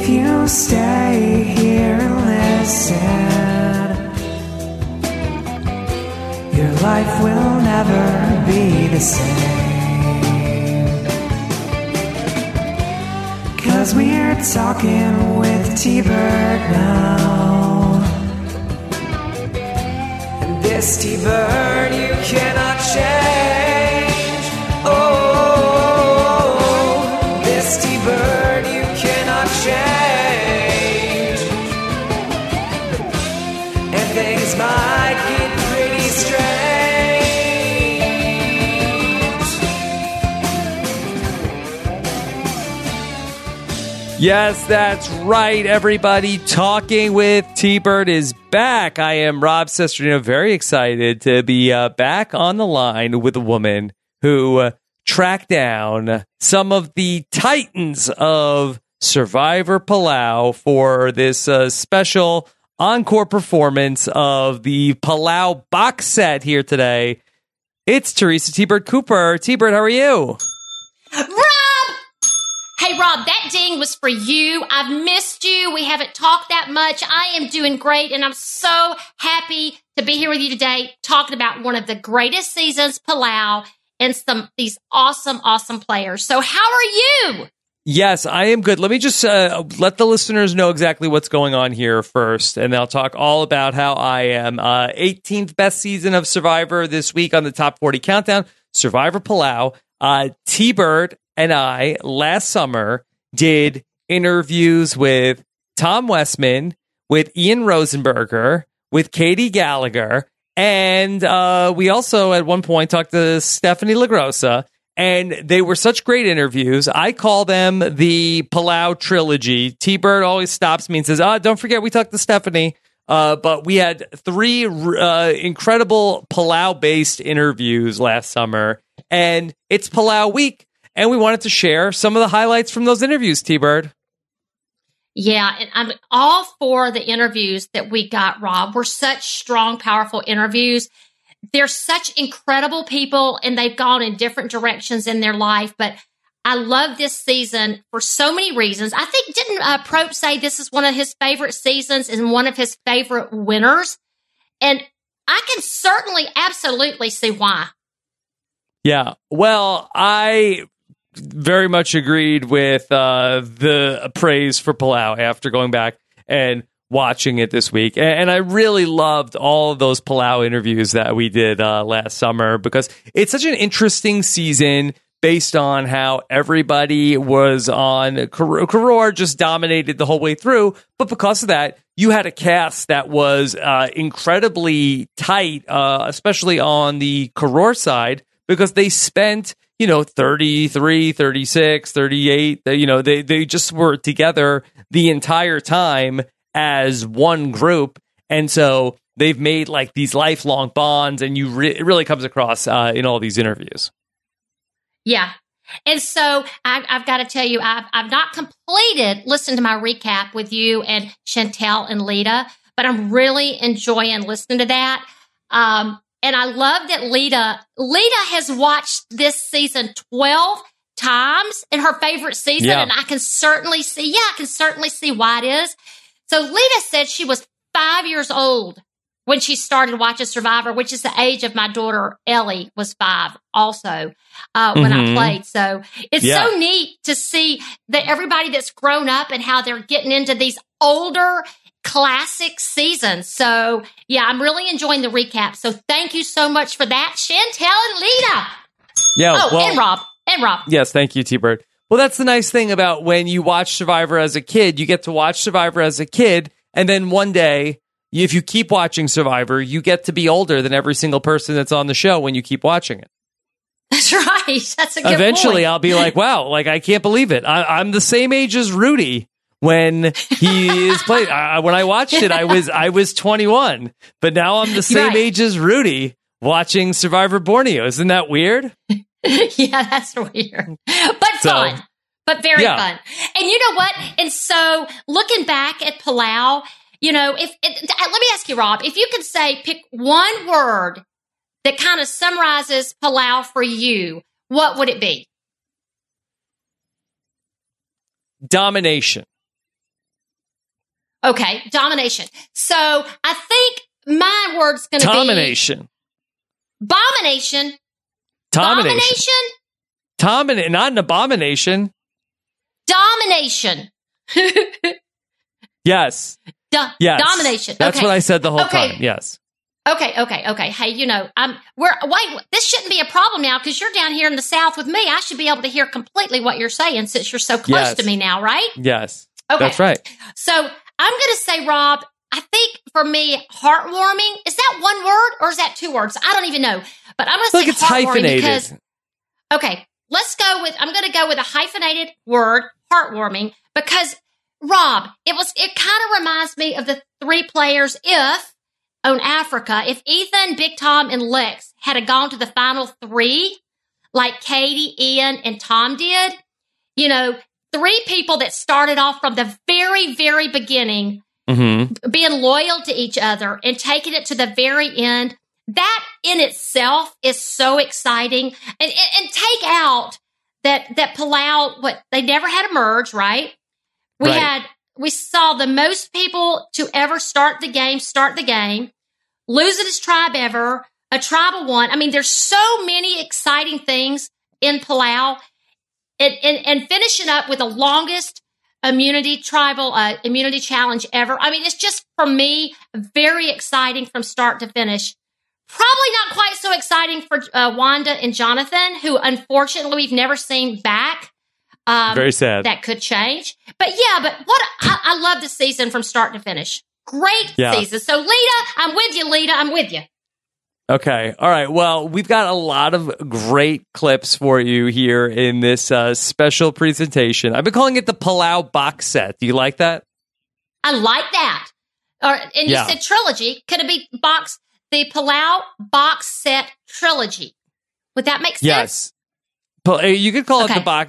If you stay here and listen, your life will never be the same. 'Cause we're talking with T-Bird now. And this T-Bird you cannot change. Oh, this T-Bird you cannot change. And things might get pretty strange. Yes, that's right, everybody. Talking with T-Bird is back. I am Rob Cesternino, very excited to be back on the line with a woman who tracked down some of the titans of Survivor Palau for this special encore performance of the Palau box set here today. It's Teresa T-Bird Cooper. T-Bird, how are you? Rob! Hey, Rob, that ding was for you. I've missed you. We haven't talked that much. I am doing great, and I'm so happy to be here with you today talking about one of the greatest seasons, Palau, and these awesome, awesome players. So how are you? Yes, I am good. Let me just let the listeners know exactly what's going on here first, and I'll talk all about how I am. 18th best season of Survivor this week on the Top 40 Countdown, Survivor Palau. T-Bird and I, last summer, did interviews with Tom Westman, with Ian Rosenberger, with Katie Gallagher, and we also, at one point, talked to Stephanie LaGrossa, and they were such great interviews. I call them the Palau trilogy. T-Bird always stops me and says, don't forget we talked to Stephanie. But we had 3 incredible Palau-based interviews last summer, and it's Palau week, and we wanted to share some of the highlights from those interviews, T-Bird. Yeah, and I'm all for the interviews that we got, Rob. We're such strong, powerful interviews. They're such incredible people, and they've gone in different directions in their life, but I love this season for so many reasons. I think, didn't Prope say this is one of his favorite seasons and one of his favorite winners? And I can certainly, absolutely see why. Yeah, well, I very much agreed with the praise for Palau after going back and watching it this week. And I really loved all of those Palau interviews that we did last summer, because it's such an interesting season based on how everybody was on. Karor just dominated the whole way through, but because of that, you had a cast that was incredibly tight, especially on the Karor side, because they spent 33, 36, 38, they just were together the entire time as one group. And so they've made like these lifelong bonds, and it really comes across in all these interviews. Yeah. And so I've got to tell you, I've not completed listening to my recap with you and Chantel and Lita, but I'm really enjoying listening to that. And I love that Lita has watched this season 12 times in her favorite season. Yeah. And I can certainly see why it is. So Lita said she was 5 years old when she started watching Survivor, which is the age of my daughter, Ellie, was 5 also when I played. So it's so neat to see that everybody that's grown up and how they're getting into these older classic seasons. So, yeah, I'm really enjoying the recap. So thank you so much for that, Chantel and Lita. Yeah, and Rob. Yes, thank you, T-Bird. Well, that's the nice thing about when you watch Survivor as a kid. You get to watch Survivor as a kid, and then one day, if you keep watching Survivor, you get to be older than every single person that's on the show when you keep watching it. That's right. That's a good Eventually, point. I'll be like, wow, like I can't believe it. I'm the same age as Rudy when he is playing. When I watched it, I was 21, but now I'm the same age as Rudy watching Survivor Borneo. Isn't that weird? Yeah, that's weird, but fun, but very fun. And you know what? And so looking back at Palau, let me ask you, Rob, if you could pick one word that kind of summarizes Palau for you, what would it be? Domination. Okay, domination. So I think my word's going to be Domination. Abomination. Domination. Not an abomination. Domination. Yes. Yes. Domination. That's okay. what I said the whole time. Yes. Okay. Hey, this shouldn't be a problem now because you're down here in the South with me. I should be able to hear completely what you're saying since you're so close to me now, right? Yes. Okay. That's right. So I'm going to say, Rob, I think for me, heartwarming, is that one word or is that two words? I don't even know. But I'm going to say it's heartwarming hyphenated. because, okay, I'm going to go with a hyphenated word, heartwarming, because Rob, it kind of reminds me of the three players on Africa. If Ethan, Big Tom, and Lex had gone to the final three, like Katie, Ian, and Tom did, three people that started off from the very, very beginning, being loyal to each other and taking it to the very end. That in itself is so exciting. And take out that Palau, they never had a merge, right? We saw the most people to ever start the game, losing his tribe ever, a tribal one. I mean, there's so many exciting things in Palau, and finishing up with the longest tribal immunity challenge ever. I mean, it's just, for me, very exciting from start to finish. Probably not quite so exciting for Wanda and Jonathan, who unfortunately we've never seen back. Very sad. That could change. But I love the season from start to finish. Great season. So Lita, I'm with you, Lita. I'm with you. Okay. All right. Well, we've got a lot of great clips for you here in this special presentation. I've been calling it the Palau box set. Do you like that? I like that. And you said trilogy. Could it be the Palau box set trilogy? Would that make sense? Yes. You could call it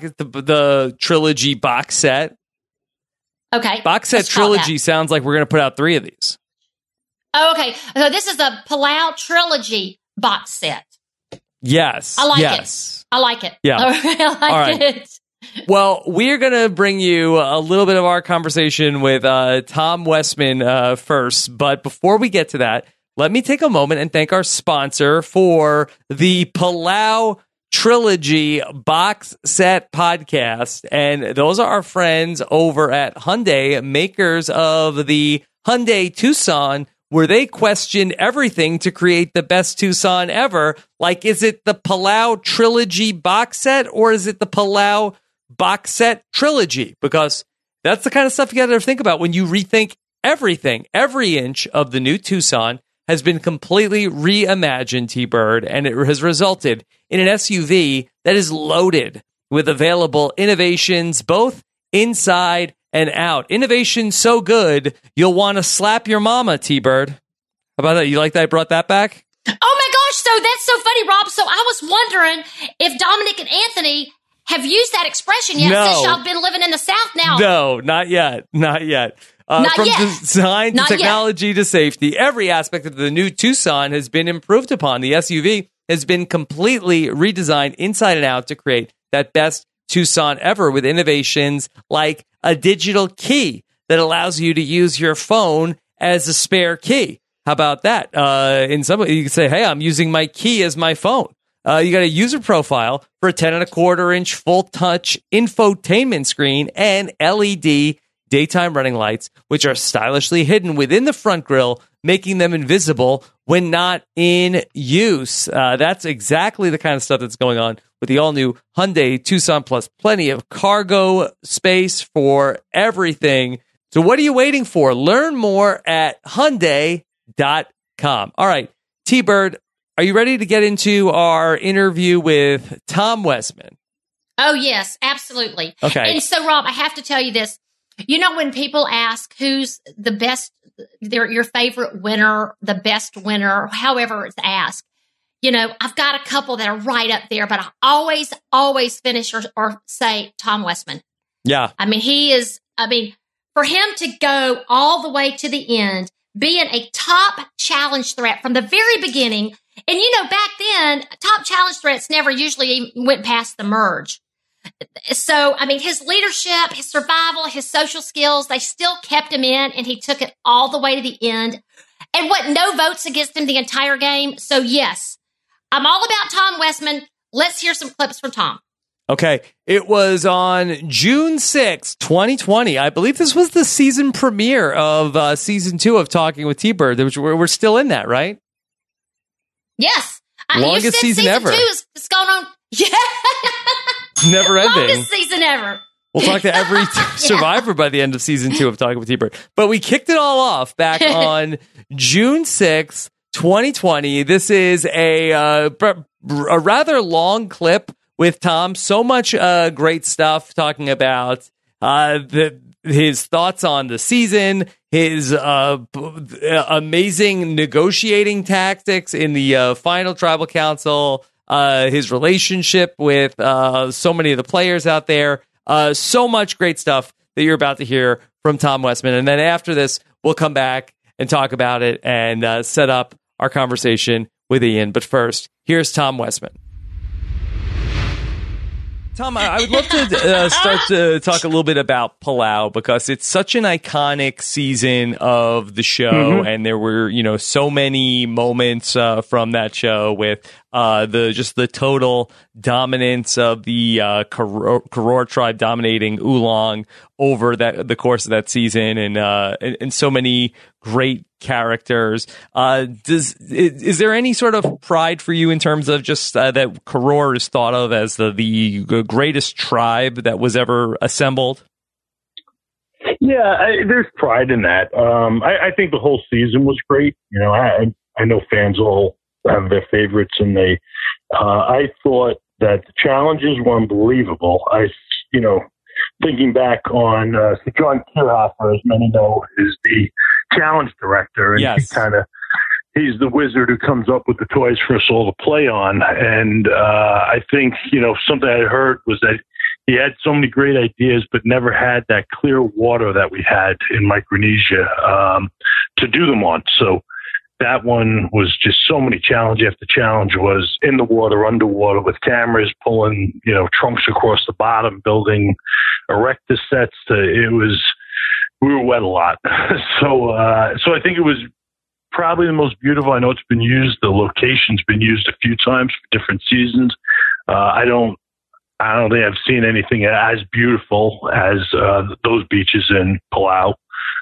the trilogy box set. Okay. Box set trilogy sounds like we're going to put out 3 of these. Oh, okay. So this is the Palau trilogy box set. Yes. I like it. I like it. Yeah. I like it. Well, we're going to bring you a little bit of our conversation with Tom Westman first. But before we get to that, let me take a moment and thank our sponsor for the Palau Trilogy Box Set Podcast. And those are our friends over at Hyundai, makers of the Hyundai Tucson, where they question everything to create the best Tucson ever. Like, is it the Palau Trilogy Box Set or is it the Palau Box Set Trilogy? Because that's the kind of stuff you got to think about when you rethink everything. Every inch of the new Tucson has been completely reimagined, T-Bird, and it has resulted in an SUV that is loaded with available innovations both inside and out. Innovation so good, you'll want to slap your mama, T-Bird. How about that? You like that I brought that back? Oh my gosh, so that's so funny, Rob. So I was wondering if Dominic and Anthony have used that expression yet since y'all been living in the South now. No, not yet. Not yet. From design to technology to safety, every aspect of the new Tucson has been improved upon. The SUV has been completely redesigned inside and out to create that best Tucson ever, with innovations like a digital key that allows you to use your phone as a spare key. How about that? In some way, you can say, hey, I'm using my key as my phone. You got a user profile for a 10.25-inch full-touch infotainment screen and LED daytime running lights, which are stylishly hidden within the front grille, making them invisible when not in use. That's exactly the kind of stuff that's going on with the all-new Hyundai Tucson, plus plenty of cargo space for everything. So what are you waiting for? Learn more at Hyundai.com. All right, T-Bird, are you ready to get into our interview with Tom Westman? Oh, yes, absolutely. Okay. And so, Rob, I have to tell you this. You know, when people ask who's the best, your favorite winner, the best winner, however it's asked, you know, I've got a couple that are right up there, but I always finish or say Tom Westman. Yeah. I mean, for him to go all the way to the end, being a top challenge threat from the very beginning. And, you know, back then, top challenge threats never usually went past the merge. So, I mean, his leadership, his survival, his social skills, they still kept him in, and he took it all the way to the end. And no votes against him the entire game. So, yes, I'm all about Tom Westman. Let's hear some clips from Tom. Okay. It was on June 6th, 2020. I believe this was the season premiere of season 2 of Talking with T-Bird. We're still in that, right? Yes. Longest season ever. 2 is going on. Yeah. Never ending. Longest season ever. We'll talk to every survivor by the end of season 2 of Talking with T-Bird. But we kicked it all off back on June 6th, 2020. This is a rather long clip with Tom. So much great stuff talking about his thoughts on the season, his amazing negotiating tactics in the final tribal council, his relationship with so many of the players out there. So much great stuff that you're about to hear from Tom Westman. And then after this, we'll come back and talk about it and set up our conversation with Ian. But first, here's Tom Westman. Tom, I would love to start to talk a little bit about Palau, because it's such an iconic season of the show, and there were, so many moments from that show with the total dominance of the Karor tribe dominating Oolong over the course of that season, and so many great characters. Is there any sort of pride for you in terms of just that Karor is thought of as the greatest tribe that was ever assembled? Yeah, there's pride in that. I think the whole season was great. I know fans all have their favorites, and I thought that the challenges were unbelievable. Thinking back on John Kierhofer, as many know, is the challenge director, and yes. he's the wizard who comes up with the toys for us all to play on. And I think something I heard was that he had so many great ideas, but never had that clear water that we had in Micronesia to do them on. So that one was just so many challenge after challenge, was in the water, underwater, with cameras pulling, trunks across the bottom, building erector sets. We were wet a lot. So I think it was probably the most beautiful. I know it's been used. The location's been used a few times for different seasons. I don't think I've seen anything as beautiful as those beaches in Palau.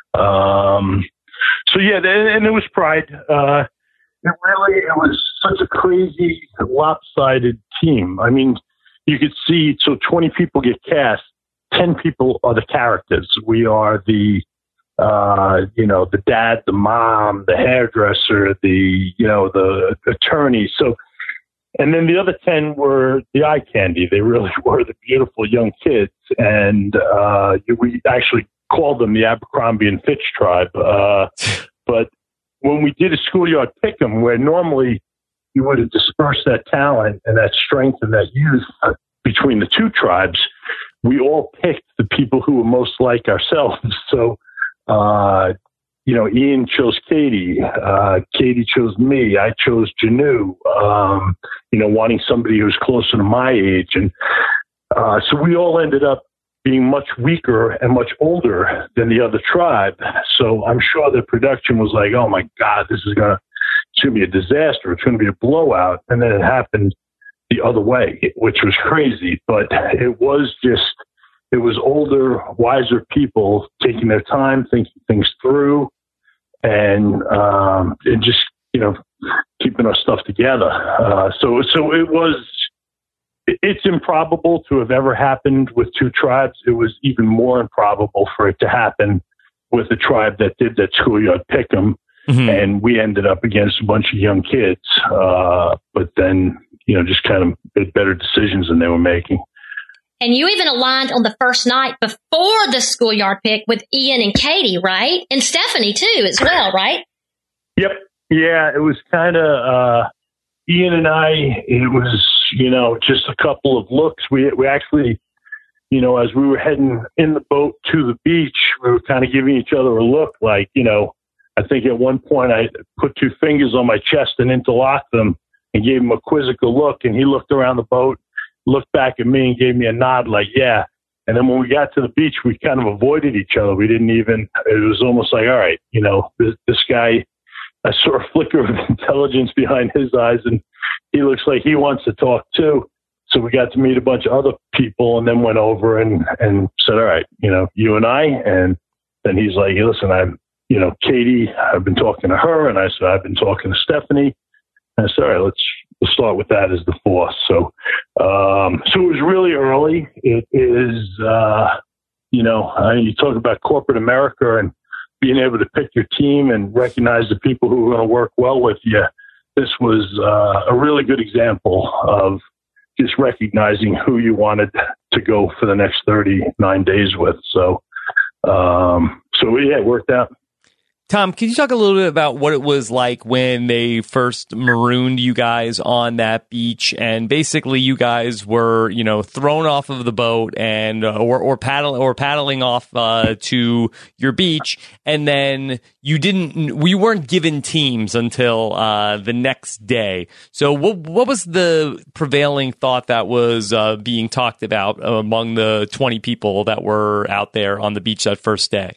So yeah, and there was pride. It was such a crazy, lopsided team. I mean, you could see, so 20 people get cast, 10 people are the characters. We are the dad, the mom, the hairdresser, the attorney. So, and then the other 10 were the eye candy. They really were the beautiful young kids. And we actually called them the Abercrombie and Fitch tribe. But when we did a schoolyard pick'em, where normally you would have dispersed that talent and that strength and that youth between the two tribes, we all picked the people who were most like ourselves. So, Ian chose Katie. Katie chose me. I chose Janu, wanting somebody who was closer to my age. And so we all ended up being much weaker and much older than the other tribe. So I'm sure the production was like, oh my God, it's going to be a disaster. It's going to be a blowout. And then it happened the other way, which was crazy. But it was older, wiser people taking their time, thinking things through, and just, keeping our stuff together. So it's improbable to have ever happened with two tribes. It was even more improbable for it to happen with a tribe that did that schoolyard pick'em. Mm-hmm. And we ended up against a bunch of young kids. But then, just kind of made better decisions than they were making. And you even aligned on the first night before the schoolyard pick with Ian and Katie, right? And Stephanie too, as well, right? Yep. Yeah, it was kind of, Ian and I, it was, just a couple of looks. We actually, as we were heading in the boat to the beach, we were kind of giving each other a look like, I think at one point I put two fingers on my chest and interlocked them and gave him a quizzical look, and he looked around the boat looked back at me and gave me a nod like, yeah. And then when we got to the beach, we kind of avoided each other. We didn't even, it was almost like, all right, this guy, I saw a flicker of intelligence behind his eyes, and he looks like he wants to talk too. So we got to meet a bunch of other people and then went over and said, all right, you and I. And then he's like, hey, listen, Katie, I've been talking to her. And I said, I've been talking to Stephanie. And I said, all right, let's start with that as the fourth. So it was really early. It is, you talk about corporate America and being able to pick your team and recognize the people who are going to work well with you. This was a really good example of just recognizing who you wanted to go for the next 39 days with. So yeah, it worked out. Tom, can you talk a little bit about what it was like when they first marooned you guys on that beach, and basically you guys were, thrown off of the boat and or paddling off to your beach, and then we weren't given teams until the next day. So what was the prevailing thought that was being talked about among the 20 people that were out there on the beach that first day?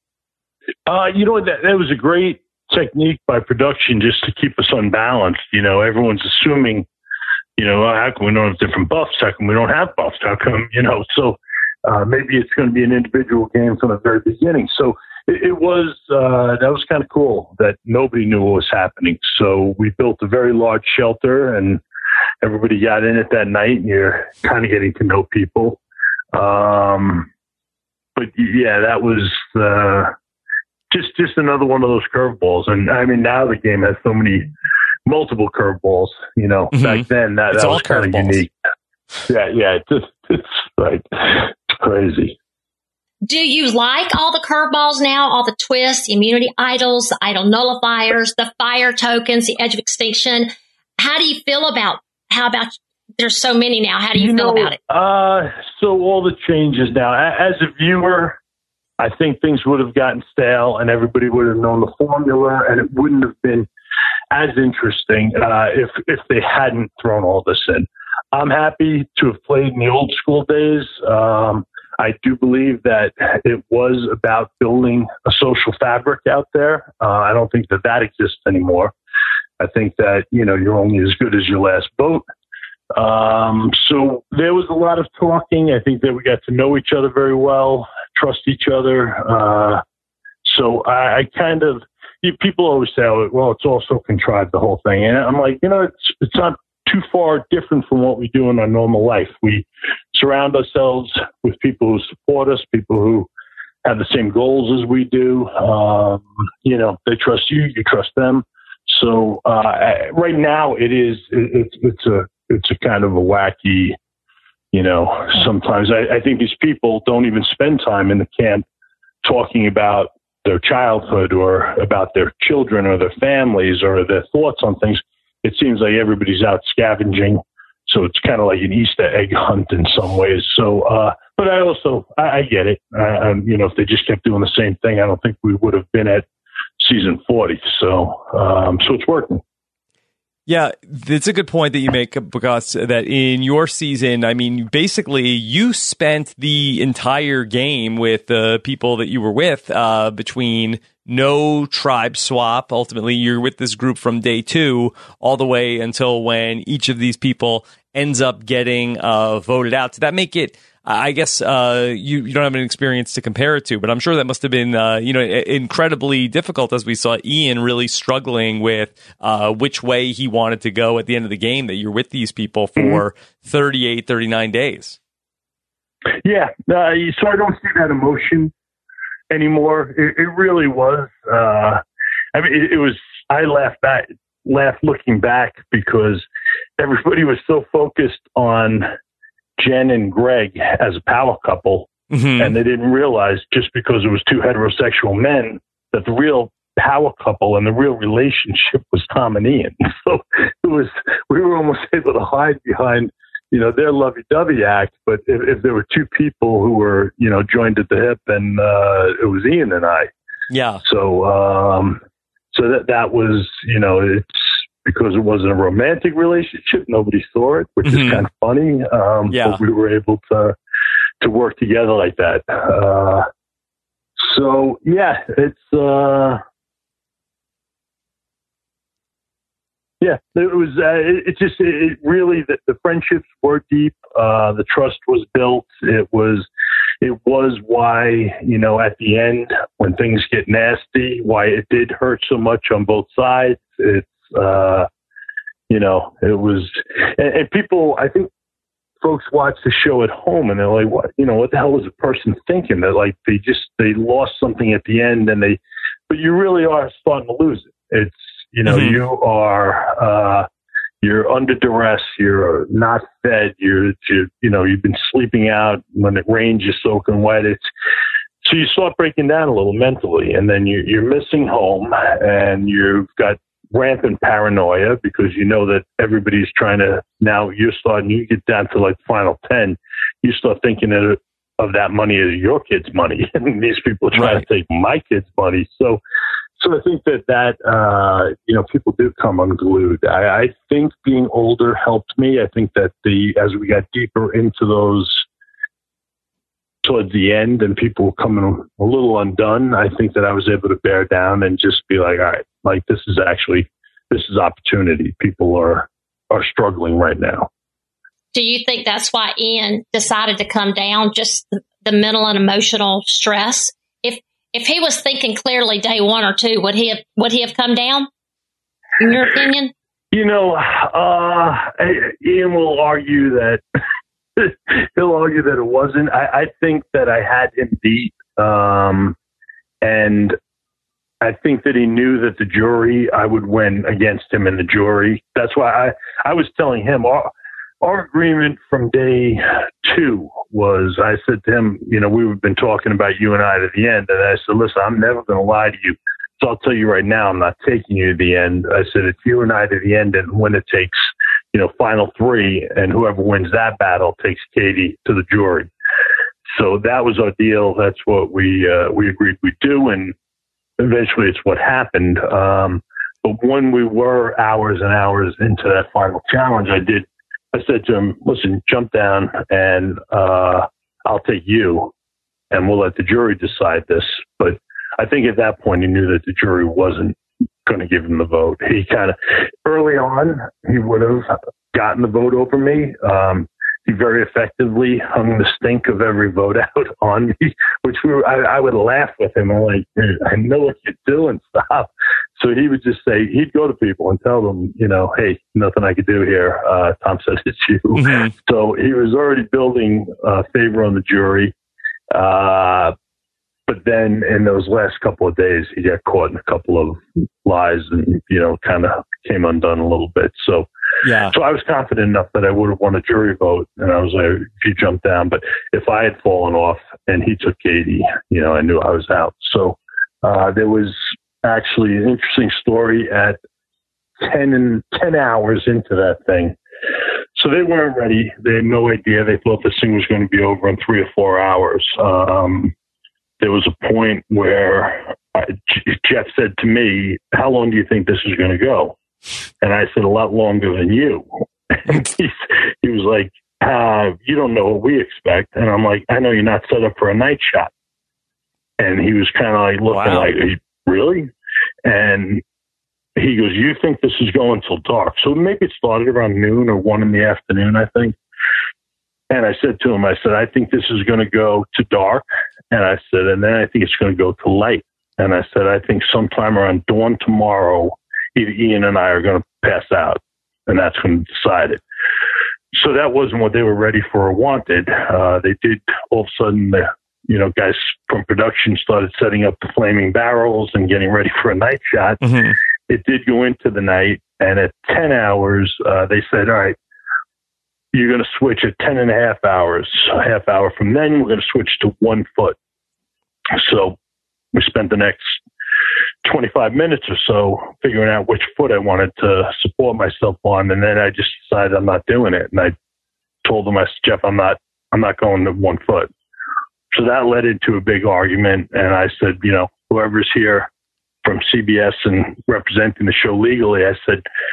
That was a great technique by production just to keep us unbalanced. Everyone's assuming, how come we don't have different buffs? How come we don't have buffs? How come, so maybe it's going to be an individual game from the very beginning. So it was, that was kind of cool that nobody knew what was happening. So we built a very large shelter and everybody got in it that night, and you're kind of getting to know people. But yeah, that was, just another one of those curveballs. And I mean, now the game has so many multiple curveballs, back then that was kind of unique. Yeah. It's like it's crazy. Do you like all the curveballs now, all the twists, the immunity idols, the idol nullifiers, the fire tokens, the edge of extinction? How do you feel about there's so many now? How do you feel about it? So all the changes now, as a viewer, I think things would have gotten stale and everybody would have known the formula, and it wouldn't have been as interesting if they hadn't thrown all this in. I'm happy to have played in the old school days. I do believe that it was about building a social fabric out there. I don't think that exists anymore. I think that, you're only as good as your last vote. So there was a lot of talking. I think that we got to know each other very well, trust each other. So I kind of, people always say, well, it's all so contrived, the whole thing. And I'm like, it's not too far different from what we do in our normal life. We surround ourselves with people who support us, people who have the same goals as we do. They trust you, you trust them. So right now it's a kind of a wacky, sometimes I think these people don't even spend time in the camp talking about their childhood or about their children or their families or their thoughts on things. It seems like everybody's out scavenging. So it's kind of like an Easter egg hunt in some ways. So, but I get it. If they just kept doing the same thing, I don't think we would have been at season 40. So it's working. Yeah, it's a good point that you make, because that in your season, I mean, basically you spent the entire game with the people that you were with, between no tribe swap. Ultimately, you're with this group from day 2 all the way until when each of these people ends up getting voted out. Did that make it, I guess you don't have an experience to compare it to, but I'm sure that must have been incredibly difficult, as we saw Ian really struggling with which way he wanted to go at the end of the game, that you're with these people for 38, 39 days. Yeah, so I don't see that emotion anymore. It really was. It was. I laughed looking back because everybody was so focused on Jen and Greg as a power couple, and they didn't realize, just because it was 2 heterosexual men, that the real power couple and the real relationship was Tom and Ian. So we were almost able to hide behind, their lovey-dovey act. But if there were 2 people who were, joined at the hip, and it was Ian and I. Yeah. So that was, because it wasn't a romantic relationship. Nobody saw it, which is kind of funny. But we were able to work together like that. So yeah, it's it was. It really the friendships were deep. The trust was built. It was why, at the end when things get nasty, why it did hurt so much on both sides. It's it was, and people, I think folks watch the show at home and they're like, what the hell was the person thinking? That like they lost something at the end, but you really are starting to lose it. It's you are you're under duress, you're not fed, you've been sleeping out. When it rains, you're soaking wet. So you start breaking down a little mentally, and then you're missing home, and you've got rampant paranoia because you know that everybody's trying to, now you get down to like final 10, you start thinking of that money as your kid's money, and these people are trying to take my kid's money. So I think that people do come unglued. I think being older helped me. I think that as we got deeper into those towards the end and people were coming a little undone, I think that I was able to bear down and just be like, all right, like this is opportunity. People are struggling right now. Do you think that's why Ian decided to come down, just the mental and emotional stress? If he was thinking clearly day 1 or 2, would he have come down, in your opinion? Ian will argue that he'll argue that it wasn't. I think that I had him beat, and I think that he knew that the jury, I would win against him in the jury. That's why I was telling him our agreement from day 2 was, I said to him, we've been talking about you and I to the end. And I said, listen, I'm never going to lie to you. So I'll tell you right now, I'm not taking you to the end. I said, it's you and I to the end. And when it takes, final 3, and whoever wins that battle takes Katie to the jury. So that was our deal. That's what we agreed we'd do. And eventually it's what happened. But when we were hours and hours into that final challenge, I said to him, listen, jump down and I'll take you and we'll let the jury decide this. But I think at that point he knew that the jury wasn't going to give him the vote. He kind of, early on, he would have gotten the vote over me. He very effectively hung the stink of every vote out on me, which I would laugh with him. I'm like, I know what you're doing, stop. So he would just say, he'd go to people and tell them, hey, nothing I could do here. Tom says it's you. Mm-hmm. So he was already building favor on the jury. But then in those last couple of days, he got caught in a couple of lies and, kind of came undone a little bit. So I was confident enough that I would have won a jury vote. And I was like, if you jump down, but if I had fallen off and he took Katie, I knew I was out. So there was actually an interesting story at 10 hours into that thing. So they weren't ready. They had no idea. They thought this thing was going to be over in 3 or 4 hours. There was a point where Jeff said to me, how long do you think this is going to go? And I said, a lot longer than you. And he was like, you don't know what we expect. And I'm like, I know you're not set up for a night shot. And he was kind of like looking like, really? And he goes, you think this is going till dark? So maybe it started around noon or 1 in the afternoon, I think. And I said to him, I think this is going to go to dark. And I said, and then I think it's going to go to light. And I said, I think sometime around dawn tomorrow, either Ian and I are going to pass out. And that's going to decide it. So that wasn't what they were ready for or wanted. They did, all of a sudden, guys from production started setting up the flaming barrels and getting ready for a night shot. Mm-hmm. It did go into the night. And at 10 hours, they said, all right, you're going to switch at 10 and a half hours. A half hour from then, we're going to switch to 1 foot. So we spent the next 25 minutes or so figuring out which foot I wanted to support myself on. And then I just decided I'm not doing it. And I told him, I said, Jeff, I'm not going to 1 foot. So that led into a big argument. And I said, whoever's here from CBS and representing the show legally, I said,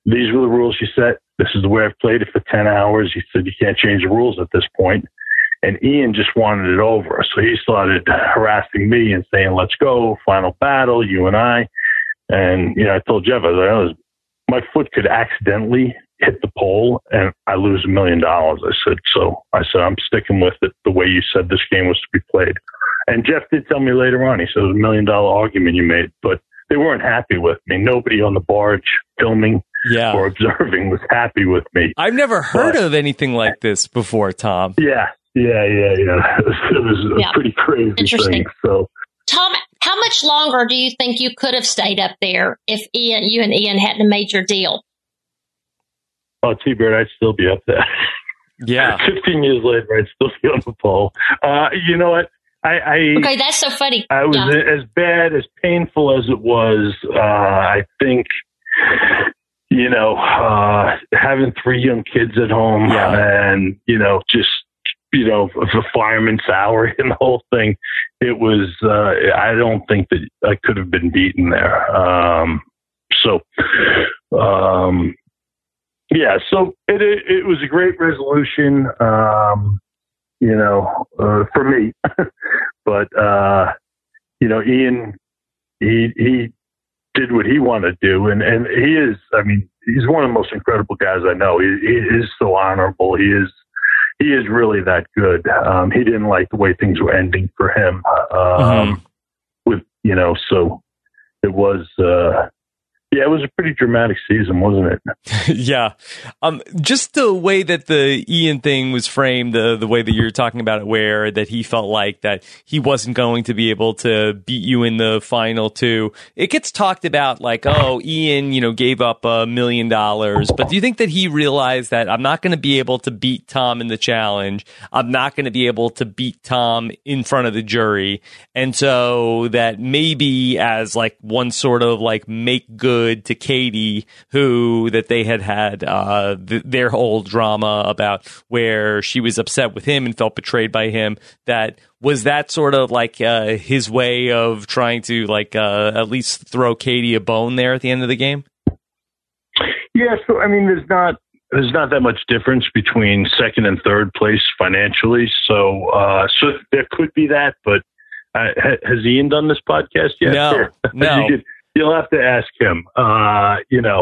these were the rules you set. This is the way I've played it for 10 hours. He said, you can't change the rules at this point. And Ian just wanted it over. So he started harassing me and saying, let's go, final battle, you and I. And, I told Jeff, my foot could accidentally hit the pole and I lose $1 million. I said, I'm sticking with it the way you said this game was to be played. And Jeff did tell me later on, he said it was $1 million argument you made, but they weren't happy with me. Nobody on the barge filming or observing was happy with me. I've never heard of anything like this before, Tom. Yeah. It was a pretty crazy thing. So, Tom, how much longer do you think you could have stayed up there if you and Ian hadn't made your deal? Oh, T-Bird, I'd still be up there. Yeah. 15 years later, I'd still be on the pole. You know what? Okay, that's so funny. I was as bad, as painful as it was. I think, having 3 young kids at home and, just, the fireman's salary and the whole thing, it was, I don't think that I could have been beaten there. So it was a great resolution, for me. But, Ian, he did what he wanted to do. And he is, he's one of the most incredible guys I know. He is so honorable. He is really that good. He didn't like the way things were ending for him. So it was, it was a pretty dramatic season, wasn't it? Yeah. Just the way that the Ian thing was framed, the way that you're talking about it, where that he felt like that he wasn't going to be able to beat you in the final 2. It gets talked about like, oh, Ian, gave up $1 million. But do you think that he realized that I'm not going to be able to beat Tom in the challenge? I'm not going to be able to beat Tom in front of the jury. And so that maybe as like one sort of like make good to Katie, who that they had their whole drama about where she was upset with him and felt betrayed by him. That sort of like his way of trying to like at least throw Katie a bone there at the end of the game. Yeah, so there's not that much difference between second and third place financially. So there could be that, but has Ian done this podcast yet? No, no. You'll have to ask him. I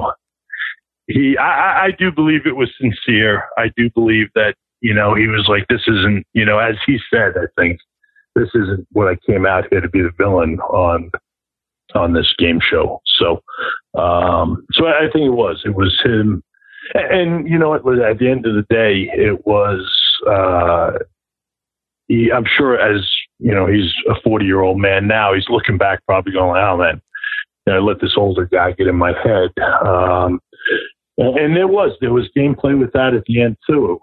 do believe it was sincere. I do believe that, he was like, this isn't, as he said, I think this isn't what I came out here to be the villain on this game show. So I think it was him. And you know what, at the end of the day, it was, I'm sure as, he's a 40-year-old man now, he's looking back probably going, oh man, I let this older guy get in my head. And there was gameplay with that at the end too.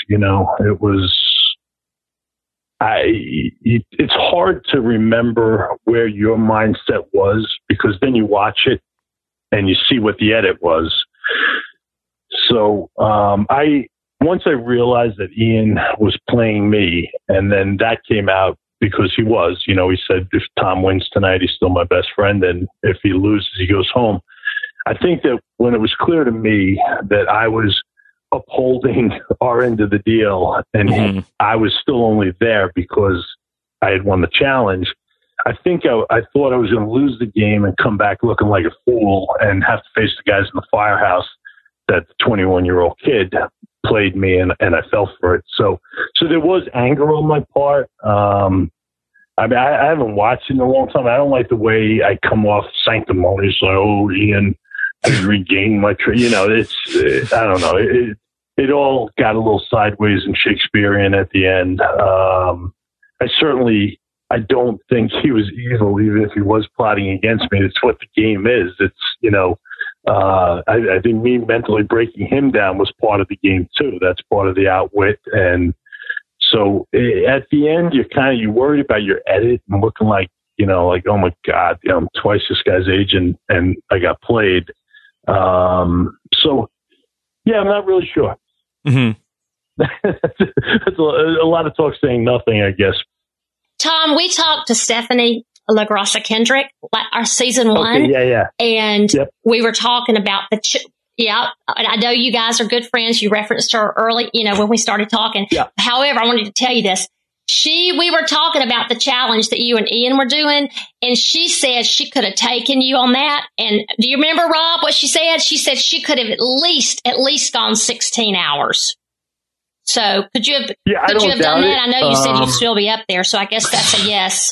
It's hard to remember where your mindset was because then you watch it and you see what the edit was. So, once I realized that Ian was playing me and then that came out, because he was, he said, if Tom wins tonight, he's still my best friend. And if he loses, he goes home. I think that when it was clear to me that I was upholding our end of the deal and I was still only there because I had won the challenge, I think I thought I was going to lose the game and come back looking like a fool and have to face the guys in the firehouse that the 21-year-old kid played me and I fell for it. So there was anger on my part. I haven't watched it in a long time. I don't like the way I come off sanctimonious. Like, oh, Ian, I regained my it's I don't know. It all got a little sideways and Shakespearean at the end. I don't think he was evil, even if he was plotting against me. It's what the game is. It's, I think me mentally breaking him down was part of the game too. That's part of the outwit. And so at the end, you worried about your edit and looking like, oh my God, I'm twice this guy's age and I got played. So yeah, I'm not really sure. Mm-hmm. That's a lot of talk saying nothing, I guess. Tom, we talked to Stephanie LaGrassa Kendrick, our season 1. Okay, yeah. And we were talking about Yeah, and I know you guys are good friends. You referenced her early, when we started talking. Yeah. However, I wanted to tell you this. We were talking about the challenge that you and Ian were doing, and she said she could have taken you on that. And do you remember, Rob, what she said? She said she could have at least gone 16 hours. So could you have done that? I know you said you'd still be up there, so I guess that's a yes.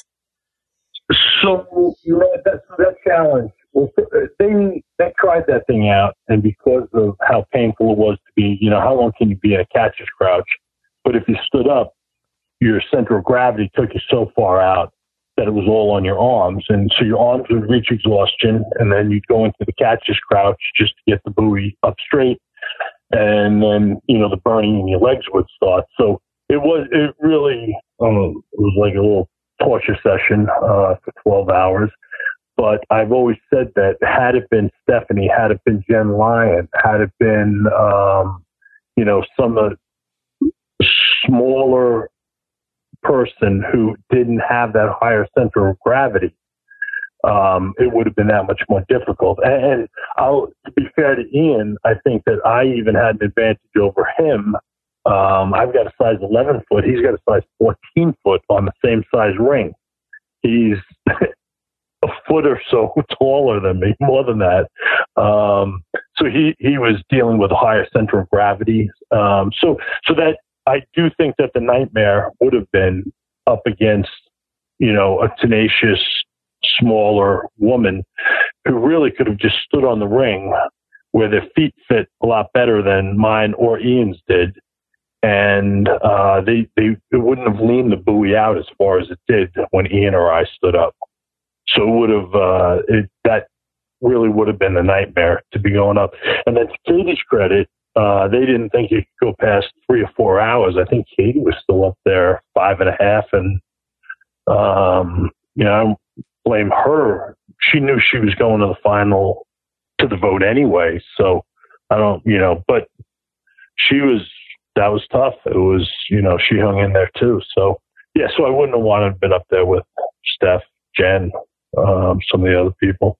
So that challenge. Well, they tried that thing out, and because of how painful it was to be, how long can you be in a catcher's crouch? But if you stood up, your center of gravity took you so far out that it was all on your arms, and so your arms would reach exhaustion, and then you'd go into the catcher's crouch just to get the buoy up straight, and then the burning in your legs would start. So it really was like a little torture session for 12 hours. But I've always said that had it been Stephanie, had it been Jen Lyon, had it been, some smaller person who didn't have that higher center of gravity, it would have been that much more difficult. And to be fair to Ian, I think that I even had an advantage over him. I've got a size 11 foot. He's got a size 14 foot on the same size ring. He's a foot or so taller than me, more than that. So he was dealing with a higher center of gravity. So that I do think that the nightmare would have been up against, a tenacious, smaller woman who really could have just stood on the ring where their feet fit a lot better than mine or Ian's did. And it wouldn't have leaned the buoy out as far as it did when Ian or I stood up. So it would have that really would have been a nightmare to be going up. And then to Katie's credit, they didn't think you could go past 3 or 4 hours. I think Katie was still up there 5.5, and I blame her. She knew she was going to the final to the vote anyway. So I don't, but that was tough. It was, she hung in there too. So yeah, so I wouldn't have wanted to been up there with Steph, Jen, some of the other people.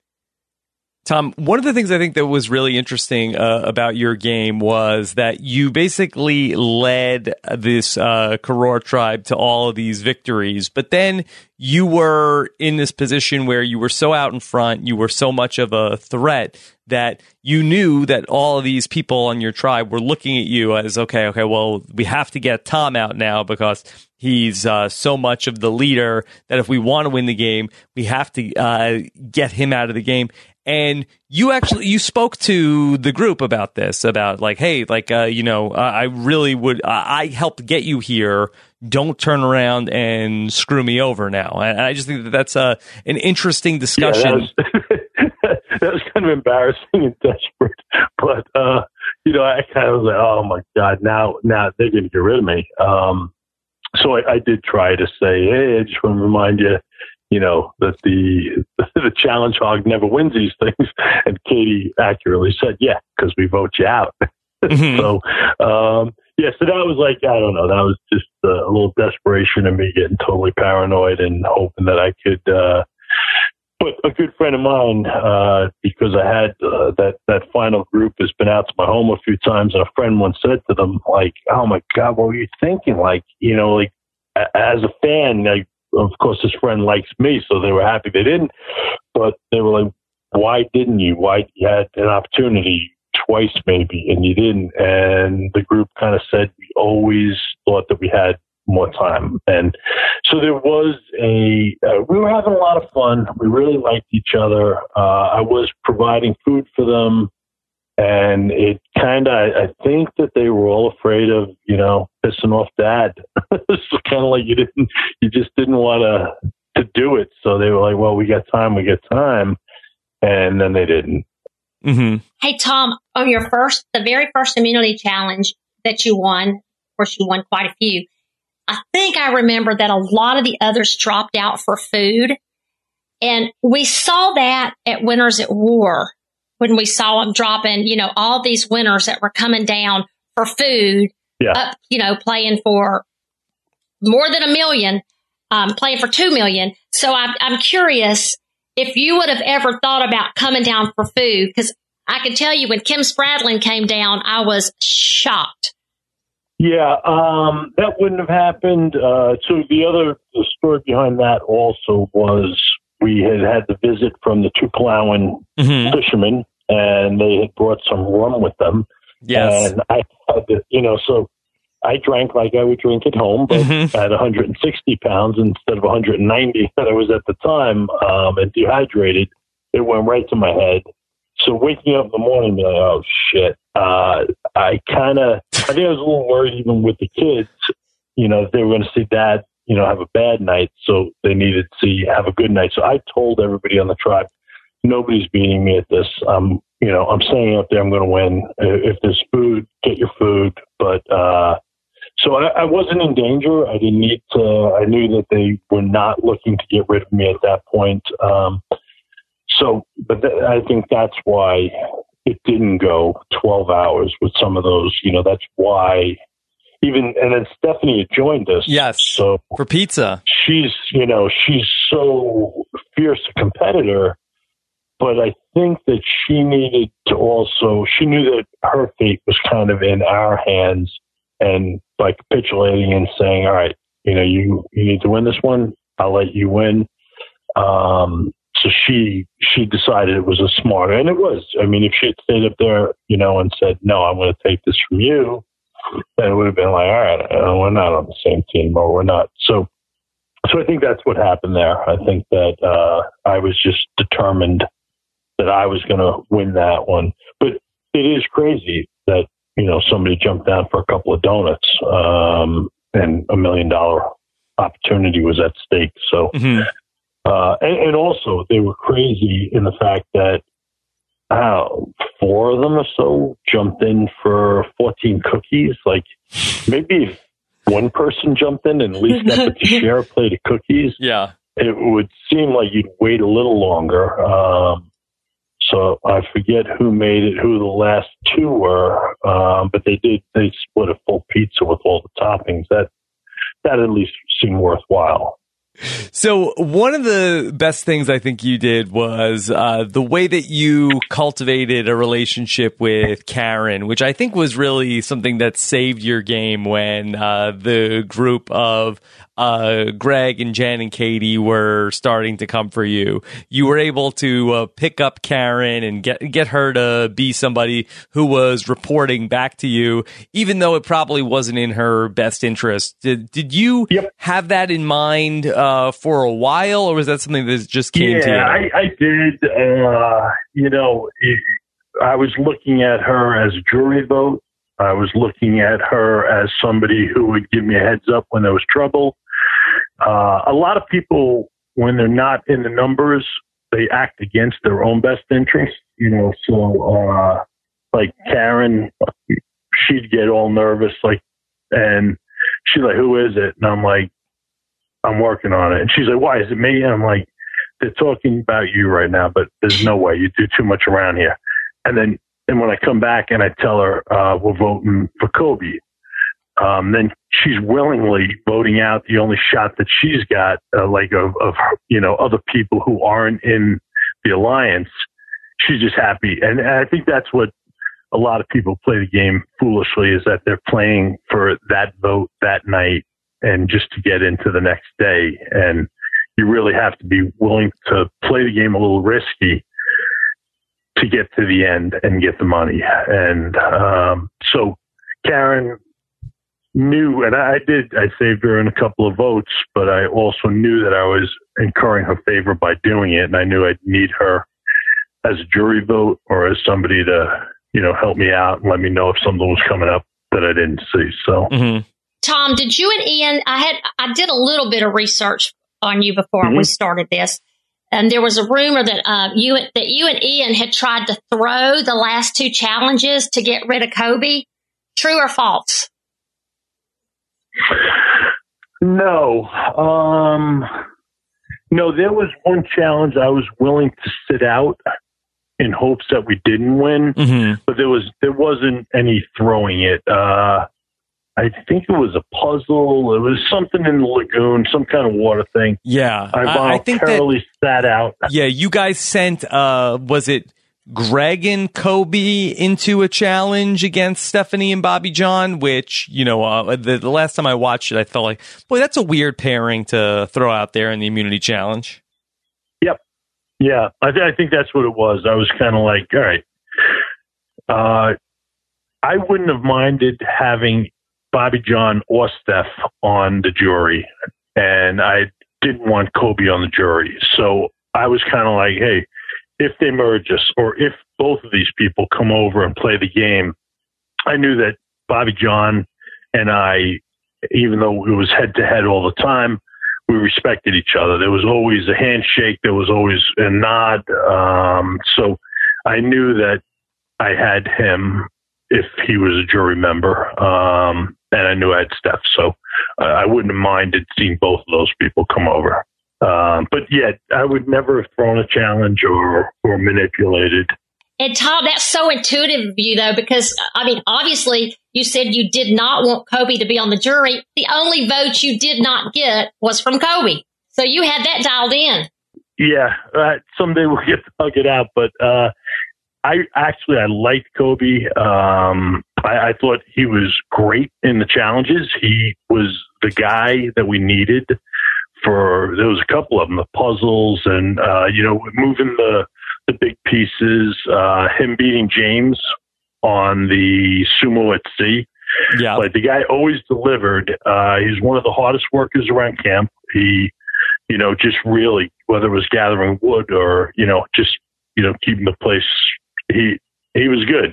Tom, one of the things I think that was really interesting about your game was that you basically led this Karor tribe to all of these victories, but then you were in this position where you were so out in front, you were so much of a threat that you knew that all of these people on your tribe were looking at you as, okay, well, we have to get Tom out now because he's so much of the leader that if we want to win the game, we have to get him out of the game. And you spoke to the group about this, about like, hey, like, I really would, I helped get you here. Don't turn around and screw me over now. And I just think that that's an interesting discussion. Yeah, that was kind of embarrassing and desperate, but I kind of was like, oh my God, now they're going to get rid of me. So I did try to say, hey, I just want to remind you, that the challenge hog never wins these things. And Katie accurately said, yeah, because we vote you out. Mm-hmm. So that was like, I don't know, that was just a little desperation of me getting totally paranoid and hoping that I could, but a good friend of mine, because I had that final group has been out to my home a few times, and a friend once said to them, like, oh my God, what were you thinking? Like, like as a fan, like, of course, this friend likes me, so they were happy they didn't. But they were like, why didn't you? Why you had an opportunity twice maybe, and you didn't? And the group kind of said, we always thought that we had more time. And so there was we were having a lot of fun. We really liked each other. I was providing food for them. And it kind of, I think that they were all afraid of, pissing off Dad. It's kind of like you just didn't want to do it. So they were like, well, we got time. And then they didn't. Mm-hmm. Hey, Tom, on the very first immunity challenge that you won, of course, you won quite a few. I think I remember that a lot of the others dropped out for food. And we saw that at Winners at War. When we saw them dropping, all these winners that were coming down for food, up, playing for more than $1 million, playing for $2 million. So I'm curious if you would have ever thought about coming down for food, because I can tell you when Kim Spradlin came down, I was shocked. Yeah, that wouldn't have happened. So the story behind that also was we had the visit from the Tukwalawan fishermen, and they had brought some rum with them. Yes. And I had to, so I drank like I would drink at home, but at 160 pounds instead of 190 that I was at the time, and dehydrated, it went right to my head. So waking up in the morning, being like, oh shit. I think I was a little worried even with the kids, if they were going to see dad, have a bad night. So they needed to have a good night. So I told everybody on the tribe, nobody's beating me at this. I'm saying up there, I'm going to win. If there's food, get your food. But, so I wasn't in danger. I didn't need to, I knew that they were not looking to get rid of me at that point. I think that's why it didn't go 12 hours with some of those, that's why and then Stephanie had joined us. Yes. So for pizza, she's so fierce a competitor, but I think that she knew that her fate was kind of in our hands, and by capitulating and saying, all right, you need to win this one. I'll let you win. So she decided it was a smarter, and it was. I mean, if she had stayed up there, and said, no, I'm going to take this from you, then it would have been like, all right, we're not on the same team, or we're not. So I think that's what happened there. I think that I was just determined that I was going to win that one. But it is crazy that, somebody jumped down for a couple of donuts, and $1 million opportunity was at stake. So, and also they were crazy in the fact that 4 of them or so jumped in for 14 cookies. Like maybe if one person jumped in and at least got to share a plate of cookies, it would seem like you'd wait a little longer. So I forget who made it, who the last 2 were, but they split a full pizza with all the toppings. That at least seemed worthwhile. So one of the best things I think you did was the way that you cultivated a relationship with Karen, which I think was really something that saved your game when the group of Greg and Jen and Katie were starting to come for you. You were able to pick up Karen and get her to be somebody who was reporting back to you, even though it probably wasn't in her best interest. Did you have that in mind for a while, or was that something that just came to you? Yeah, I did. I was looking at her as a jury vote. I was looking at her as somebody who would give me a heads up when there was trouble. A lot of people, when they're not in the numbers, they act against their own best interest, so like Karen, she'd get all nervous, and she's like, who is it? And I'm like, I'm working on it. And she's like, why? Is it me? And I'm like, they're talking about you right now, but there's no way. You do too much around here. And when I come back and I tell her, we're voting for Kobe, then she's willingly voting out the only shot that she's got, of other people who aren't in the alliance. She's just happy. And I think that's what a lot of people play the game foolishly, is that they're playing for that vote that night and just to get into the next day. And you really have to be willing to play the game a little risky to get to the end and get the money. And so Karen knew, and I saved her in a couple of votes, but I also knew that I was incurring her favor by doing it. And I knew I'd need her as a jury vote or as somebody to, help me out and let me know if something was coming up that I didn't see. So, Tom, did you and Ian, I did a little bit of research on you before we started this. And there was a rumor that you and Ian had tried to throw the last 2 challenges to get rid of Kobe. True or false? No. No, there was one challenge I was willing to sit out in hopes that we didn't win, but there wasn't any throwing it. I think it was a puzzle. It was something in the lagoon, some kind of water thing. Yeah. I voluntarily sat out. Yeah, you guys sent, was it Greg and Kobe into a challenge against Stephanie and Bobby John, which, the last time I watched it, I felt like, boy, that's a weird pairing to throw out there in the immunity challenge. Yep. Yeah, I think that's what it was. I was kind of like, all right. I wouldn't have minded having Bobby John or Steph on the jury, and I didn't want Kobe on the jury. So I was kind of like, hey, if they merge us, or if both of these people come over and play the game, I knew that Bobby John and I, even though it was head to head all the time, we respected each other. There was always a handshake. There was always a nod. So I knew that I had him if he was a jury member. And I knew I had Steph. So I wouldn't have minded seeing both of those people come over. But yeah, I would never have thrown a challenge or manipulated. And Tom, that's so intuitive of you, though, because, obviously you said you did not want Kobe to be on the jury. The only vote you did not get was from Kobe. So you had that dialed in. Yeah, someday we'll get to hug it out. But I liked Kobe. I thought he was great in the challenges. He was the guy that we needed there was a couple of them, the puzzles and, moving the big pieces, him beating James on the sumo at sea. Yeah. Like the guy always delivered. He's one of the hardest workers around camp. He, just really, whether it was gathering wood or, just, keeping the place, he was good.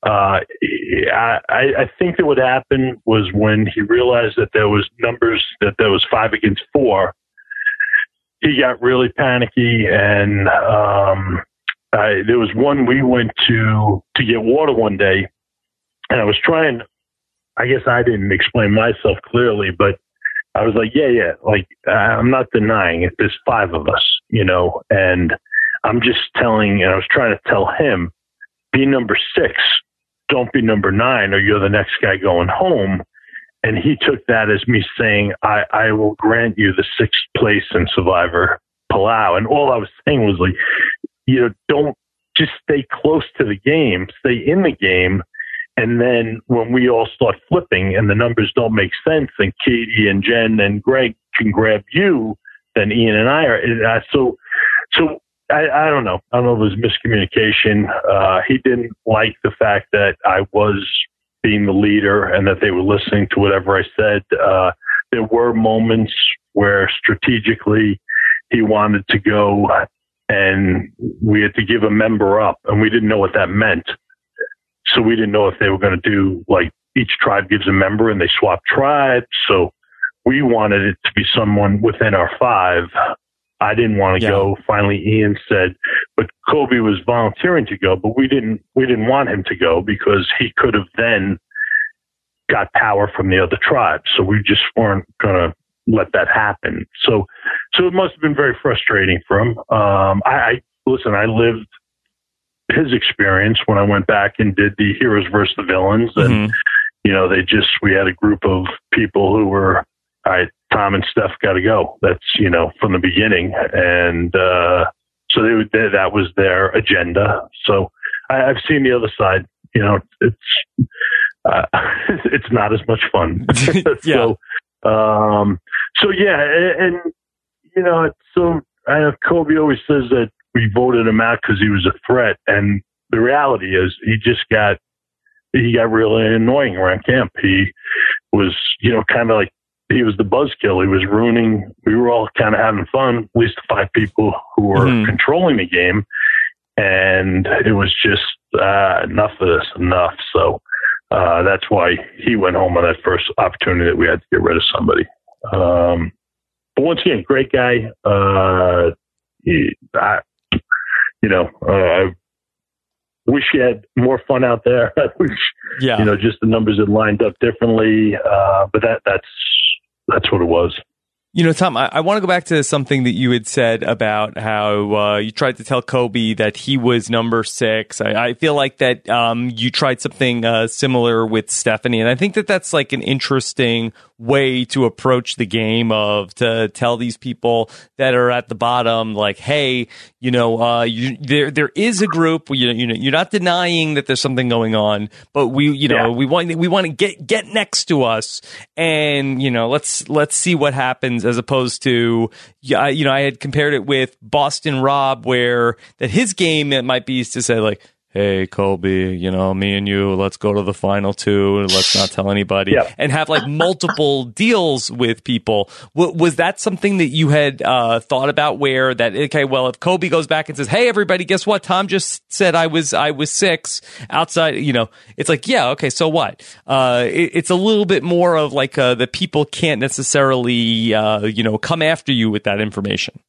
I think that what happened was when he realized that there was numbers, that there was 5 against 4, he got really panicky. And there was one, we went to get water one day, and I was trying, I guess I didn't explain myself clearly, but I was like, yeah, like I'm not denying it. There's 5 of us, and I'm just telling, and I was trying to tell him, be number 6, don't be number 9, or you're the next guy going home. And he took that as me saying, I will grant you the 6th place in Survivor Palau. And all I was saying was like, don't just stay close to the game, stay in the game. And then when we all start flipping and the numbers don't make sense, and Katie and Jen and Greg can grab you, then Ian and I are. So I don't know. I don't know if it was miscommunication. He didn't like the fact that I was being the leader and that they were listening to whatever I said. There were moments where strategically he wanted to go and we had to give a member up, and we didn't know what that meant. So we didn't know if they were going to do like each tribe gives a member and they swap tribes. So we wanted it to be someone within our 5. I didn't want to go. Finally, Ian said, but Kobe was volunteering to go, but we didn't want him to go because he could have then got power from the other tribes. So we just weren't going to let that happen. So it must have been very frustrating for him. I lived his experience when I went back and did the heroes versus the villains. And, we had a group of people who were, all right, Tom and Steph got to go. That's, from the beginning. And so that was their agenda. So I've seen the other side. It's not as much fun. Kobe always says that we voted him out because he was a threat. And the reality is he got really annoying around camp. He was, kind of like, he was the buzzkill. He was ruining. We were all kind of having fun, at least the 5 people who were controlling the game. And it was just enough of this, enough. So that's why he went home on that first opportunity that we had to get rid of somebody. But once again, great guy. I wish he had more fun out there. I wish, just the numbers had lined up differently. But that's what it was. Tom, I want to go back to something that you had said about how you tried to tell Kobe that he was number 6. I feel like that you tried something similar with Stephanie, and I think that that's like an interesting way to approach the game, of to tell these people that are at the bottom, like, hey, there is a group. You're not denying that there's something going on, but we want to get next to us, and let's see what happens. As opposed to, I had compared it with Boston Rob, where that his game, it might be to say like, hey, Kobe, me and you, let's go to the final 2. Let's not tell anybody, and have like multiple deals with people. Was that something that you had thought about, where that, okay, well, if Kobe goes back and says, hey, everybody, guess what? Tom just said I was 6 outside, it's like, yeah, okay, so what? It's a little bit more of like the people can't necessarily, come after you with that information.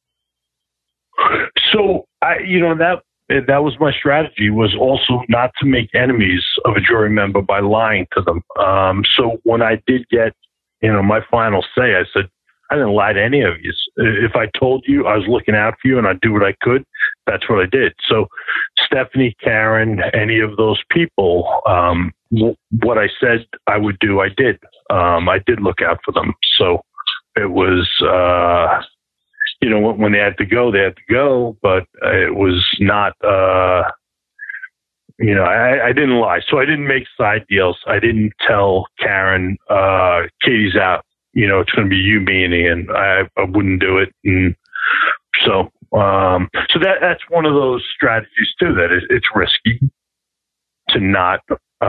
So, that was my strategy, was also not to make enemies of a jury member by lying to them. So when I did get, my final say, I said, I didn't lie to any of you. If I told you I was looking out for you and I'd do what I could, that's what I did. So Stephanie, Karen, any of those people, what I said I would do, I did. I did look out for them. So it was, when they had to go, but it was not, I didn't lie. So I didn't make side deals. I didn't tell Karen, Katie's out, it's going to be you, me, and Ian. I wouldn't do it. And so that's one of those strategies too, that it's risky to not,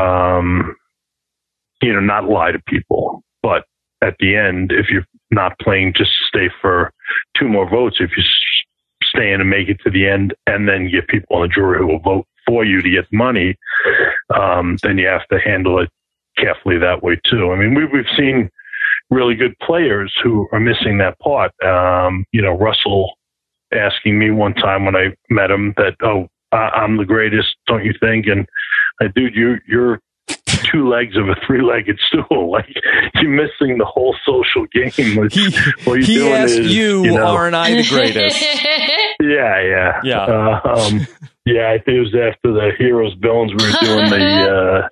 not lie to people. But at the end, if you're not playing just to stay for 2 more votes, if you stay in and make it to the end and then get people on the jury who will vote for you to get money, then you have to handle it carefully that way too. I mean, we've seen really good players who are missing that part. Russell asking me one time when I met him that, I'm the greatest, don't you think? And dude, you're 2 legs of a 3-legged stool. Like, you're missing the whole social game. What you're he doing asked is, aren't I the greatest? Yeah. I think it was after the Heroes Villains, we were doing the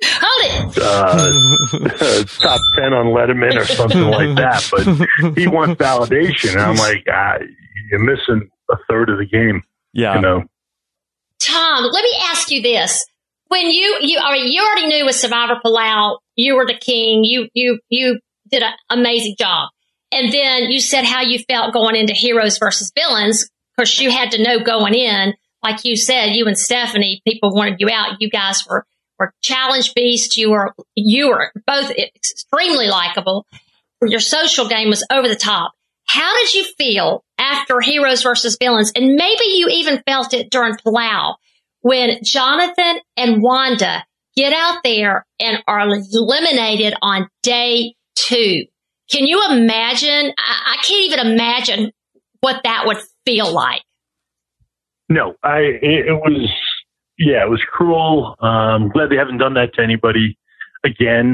top 10 on Letterman or something like that. But he wants validation, and I'm like, you're missing a third of the game. Yeah. Tom, let me ask you this. When you already knew with Survivor Palau, you were the king. You did an amazing job. And then you said how you felt going into Heroes versus Villains. Of course, you had to know going in, like you said, you and Stephanie, people wanted you out. You guys were challenge beasts. You were both extremely likable. Your social game was over the top. How did you feel after Heroes versus Villains? And maybe you even felt it during Palau, when Jonathan and Wanda get out there and are eliminated on day 2. Can you imagine? I can't even imagine what that would feel like. No, it was cruel. I'm glad they haven't done that to anybody again.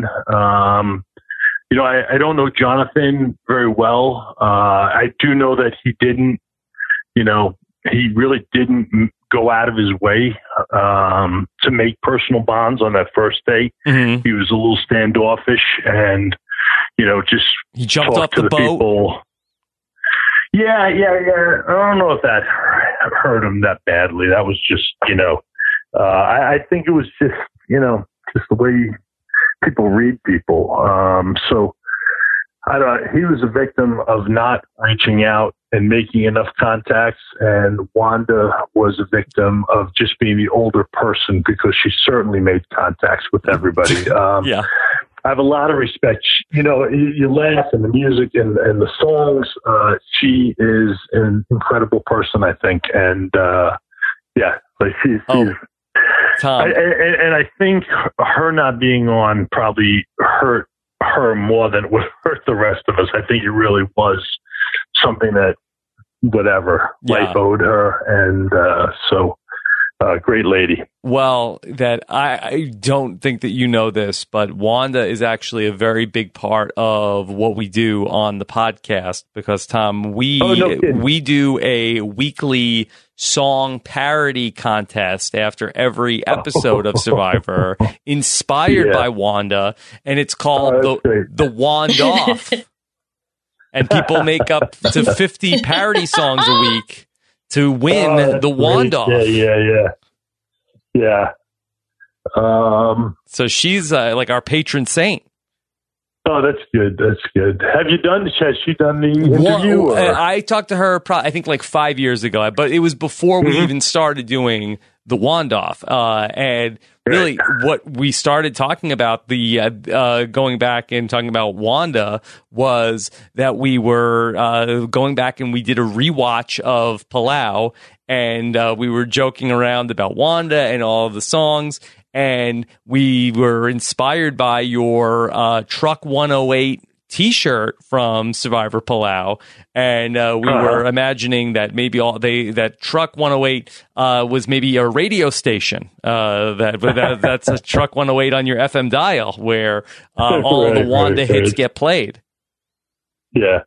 I don't know Jonathan very well. I do know that he didn't, he really didn't go out of his way to make personal bonds on that first day. Mm-hmm. He was a little standoffish, and just he jumped off the boat. People. Yeah. I don't know if that hurt him that badly. That was just, I think it was just, just the way people read people. So I don't. He was a victim of not reaching out and making enough contacts, and Wanda was a victim of just being the older person, because she certainly made contacts with everybody. Yeah. I have a lot of respect. You laugh, and the music and the songs. She is an incredible person, I think, and she's. Tom. And I think her not being on probably hurt her more than it would hurt the rest of us. I think it really was something that life owed her, and so great lady. Well, that I don't think that you know this, but Wanda is actually a very big part of what we do on the podcast because, Tom, we do a weekly song parody contest after every episode of Survivor, inspired by Wanda, and it's called the Wand Off. And people make up to 50 parody songs a week to win the Wand Off. Yeah. So she's like our patron saint. Oh, that's good. Has she done the interview? I talked to her, I think like 5 years ago, but it was before we even started doing the Wand Off. And really what we started talking about, the going back and talking about Wanda, was that we were going back and we did a rewatch of Palau, and we were joking around about Wanda and all of the songs. And we were inspired by your Truck 108 T-shirt from Survivor Palau, and we were imagining that maybe that Truck 108 was maybe a radio station. That's a Truck 108 on your FM dial where all the Wanda hits get played. Yeah.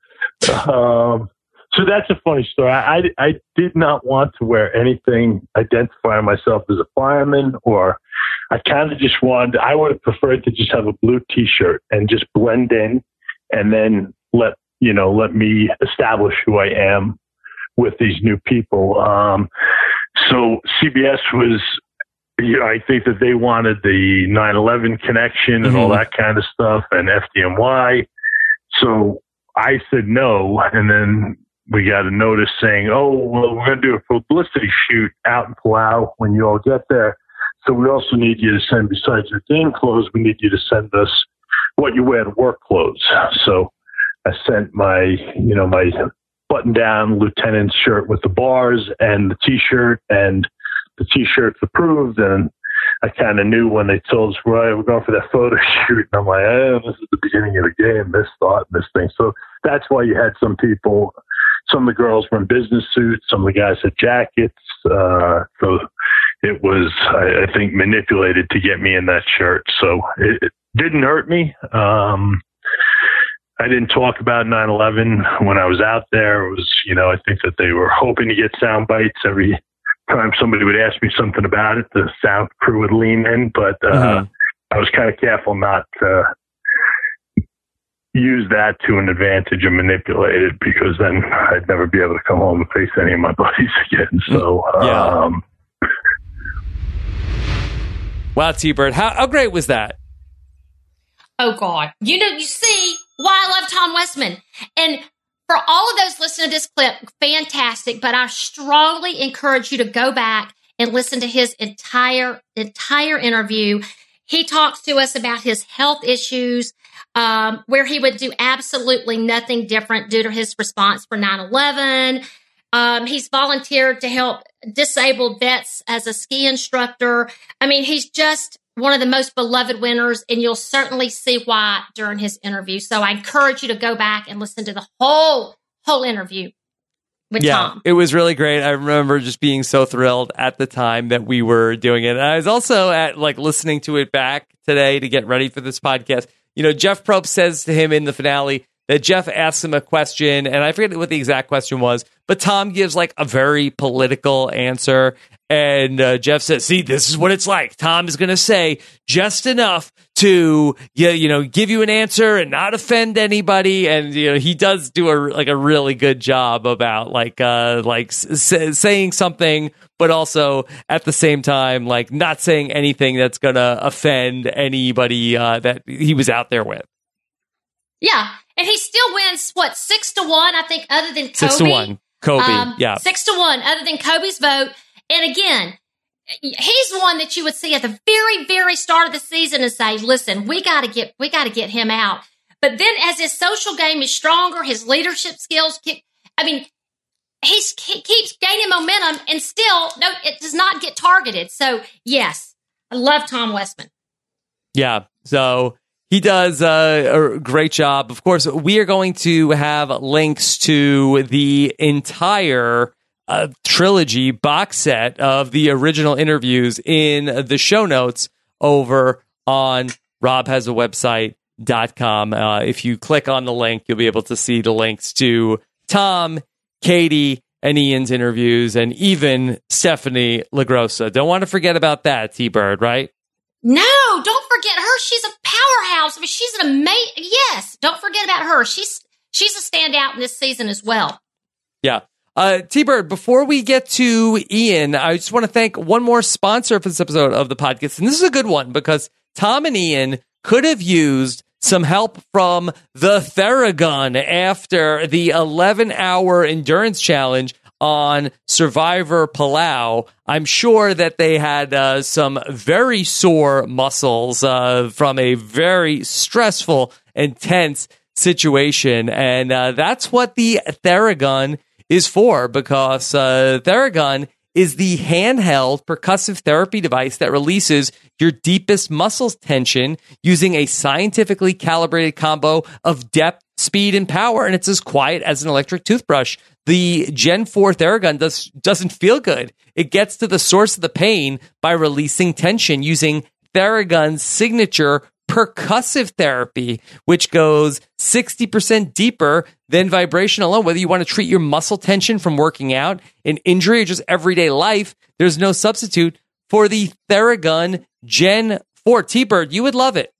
So that's a funny story. I did not want to wear anything identifying myself as a fireman, or I kind of just wanted, I would have preferred to just have a blue T-shirt and just blend in, and then let me establish who I am with these new people. So CBS was, I think that they wanted the 9/11 connection and all that kind of stuff, and FDNY. So I said no, and then we got a notice saying, oh, well, we're going to do a publicity shoot out in Palau when you all get there. So we also need you to send, besides your game clothes, we need you to send us what you wear to work clothes. So I sent my button-down lieutenant's shirt with the bars and the T-shirt, and the T-shirt's approved. And I kind of knew when they told us, right, we're going for that photo shoot. And I'm like, this is the beginning of the game, this thought, and this thing. So that's why you had some people, some of the girls were in business suits, some of the guys had jackets. So it was, I think, manipulated to get me in that shirt. So it didn't hurt me. I didn't talk about 9/11 when I was out there. It was, I think that they were hoping to get sound bites every time somebody would ask me something about it. The sound crew would lean in, but I was kind of careful not to use that to an advantage and manipulate it, because then I'd never be able to come home and face any of my buddies again. So, wow, T-Bird, how great was that? Oh, God. You see why I love Tom Westman. And for all of those listening to this clip, fantastic. But I strongly encourage you to go back and listen to his entire interview. He talks to us about his health issues, where he would do absolutely nothing different due to his response for 9/11. He's volunteered to help disabled vets as a ski instructor. I mean, he's just one of the most beloved winners, and you'll certainly see why during his interview. So I encourage you to go back and listen to the whole interview with Tom. It was really great. I remember just being so thrilled at the time that we were doing it. And I was also listening to it back today to get ready for this podcast. Jeff Probst says to him in the finale that Jeff asks him a question, and I forget what the exact question was, but Tom gives a very political answer. And Jeff says, see, this is what it's like. Tom is going to say just enough to, give you an answer and not offend anybody. And, he does do a really good job about saying something, but also at the same time, not saying anything that's going to offend anybody that he was out there with. Yeah. And he still wins, 6-1, I think, other than Kobe. 6-1. Kobe, 6-1, other than Kobe's vote. And again, he's one that you would see at the very, very start of the season and say, listen, we got to get him out. But then as his social game is stronger, his leadership skills, he keeps gaining momentum, and still, no, it does not get targeted. So yes, I love Tom Westman. Yeah. So he does a great job. Of course, we are going to have links to the entire trilogy box set of the original interviews in the show notes over on robhasawebsite.com. If you click on the link, you'll be able to see the links to Tom, Katie, and Ian's interviews, and even Stephanie LaGrossa. Don't want to forget about that, T-Bird, right? No, don't forget her. She's a powerhouse. I mean, she's an amazing. Yes, don't forget about her. She's a standout in this season as well. Yeah. T-Bird, before we get to Ian, I just want to thank one more sponsor for this episode of the podcast. And this is a good one because Tom and Ian could have used some help from the Theragun after the 11-hour endurance challenge on Survivor Palau. I'm sure that they had some very sore muscles from a very stressful, intense situation. And that's what the Theragun is for, because Theragun is the handheld percussive therapy device that releases your deepest muscle tension using a scientifically calibrated combo of depth, speed, and power, and it's as quiet as an electric toothbrush. The Gen 4 Theragun doesn't feel good. It gets to the source of the pain by releasing tension using Theragun's signature percussive therapy, which goes 60% deeper than vibration alone. Whether you want to treat your muscle tension from working out, an injury, or just everyday life, there's no substitute for the Theragun Gen 4. T-Bird, you would love it.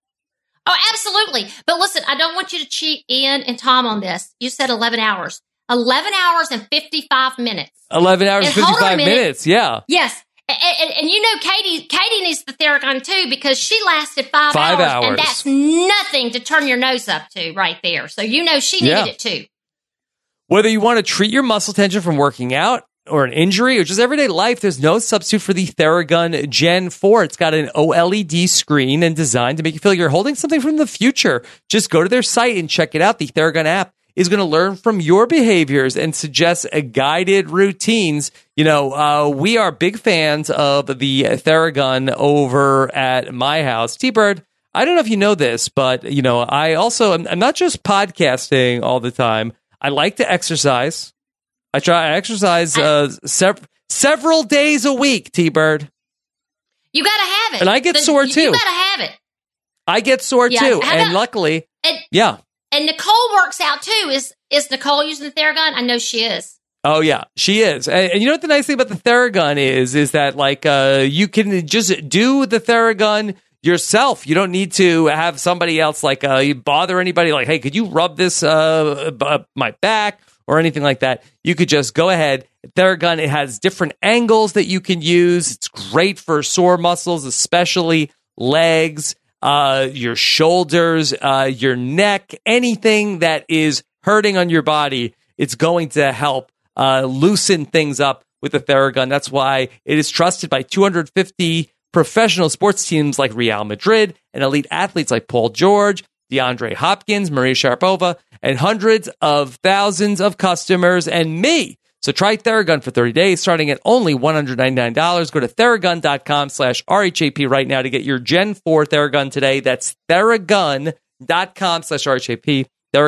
Oh, absolutely. But listen, I don't want you to cheat Ian and Tom on this. You said 11 hours. 11 hours and 55 minutes. 11 hours and 55 minutes, yeah. Yes. And you know, Katie needs the Theragun too, because she lasted 5 hours. And that's nothing to turn your nose up to right there. So you know she needed it too. Whether you want to treat your muscle tension from working out or an injury or just everyday life, there's no substitute for the Theragun Gen 4. It's got an OLED screen and designed to make you feel you're holding something from the future. Just go to their site and check it out. The Theragun app is going to learn from your behaviors and suggest guided routines. You know, we are big fans of the Theragun over at my house. T-Bird, I don't know if you know this, but, you know, I'm not just podcasting all the time. I like to exercise. I exercise several days a week, T-Bird. You got to have it. And I get sore, too. You got to have it. I get sore, too. And luckily, And Nicole works out too. Is Nicole using the Theragun? I know she is. Oh yeah, she is. And you know what the nice thing about the Theragun is that like you can just do the Theragun yourself. You don't need to have somebody else like you bother anybody like, hey, could you rub this my back or anything like that. You could just go ahead. Theragun, it has different angles that you can use. It's great for sore muscles, especially legs. Your shoulders, your neck, anything that is hurting on your body, it's going to help loosen things up with the Theragun. That's why it is trusted by 250 professional sports teams like Real Madrid and elite athletes like Paul George, DeAndre Hopkins, Maria Sharapova, and hundreds of thousands of customers and me. So try Theragun for 30 days, starting at only $199. Go to Theragun.com/RHAP right now to get your Gen 4 Theragun today. That's Theragun.com/RHAP.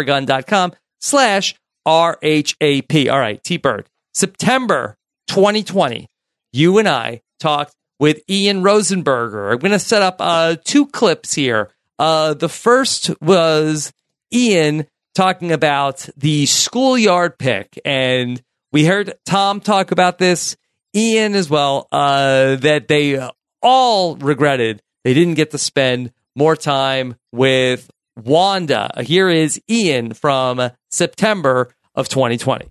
Theragun.com/RHAP. All right, T-Bird. September 2020, you and I talked with Ian Rosenberger. I'm going to set up 2 clips here. The first was Ian talking about the schoolyard pick, and we heard Tom talk about this, Ian as well, that they all regretted they didn't get to spend more time with Wanda. Here is Ian from September of 2020.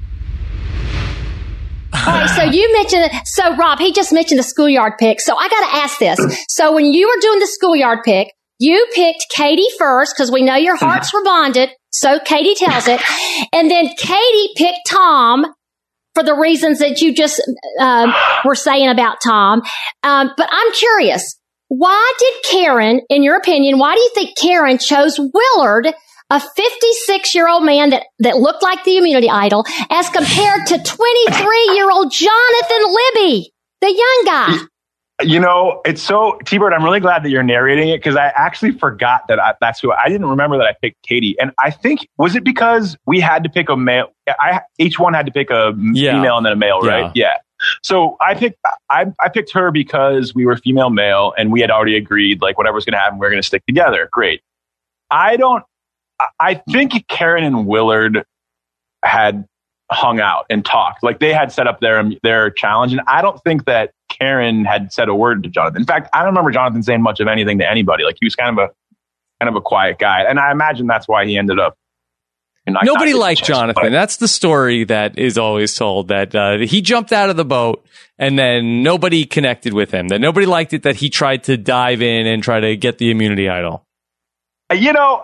All right, so Rob, he just mentioned the schoolyard pick. So I got to ask this. So when you were doing the schoolyard pick, you picked Katie first because we know your hearts were bonded. So Katie tells it. And then Katie picked Tom for the reasons that you just were saying about Tom. But I'm curious, why did Karen, in your opinion, why do you think Karen chose Willard, a 56-year-old man that looked like the Immunity Idol, as compared to 23-year-old Jonathan Libby, the young guy? You know, it's so, T-Bird, I'm really glad that you're narrating it because I actually forgot that that's who, I didn't remember that I picked Katie. And I think, was it because we had to pick a male? Each one had to pick a female and then a male, right? Yeah. So I picked her because we were female male and we had already agreed, like, whatever's going to happen, we're going to stick together. Great. I think Karen and Willard had hung out and talked. Like, they had set up their challenge. And I don't think that Karen had said a word to Jonathan. In fact, I don't remember Jonathan saying much of anything to anybody. Like, he was kind of a quiet guy. And I imagine that's why he ended up. Nobody liked Jonathan. That's the story that is always told, that he jumped out of the boat and then nobody connected with him, that nobody liked it, that he tried to dive in and try to get the immunity idol. You know,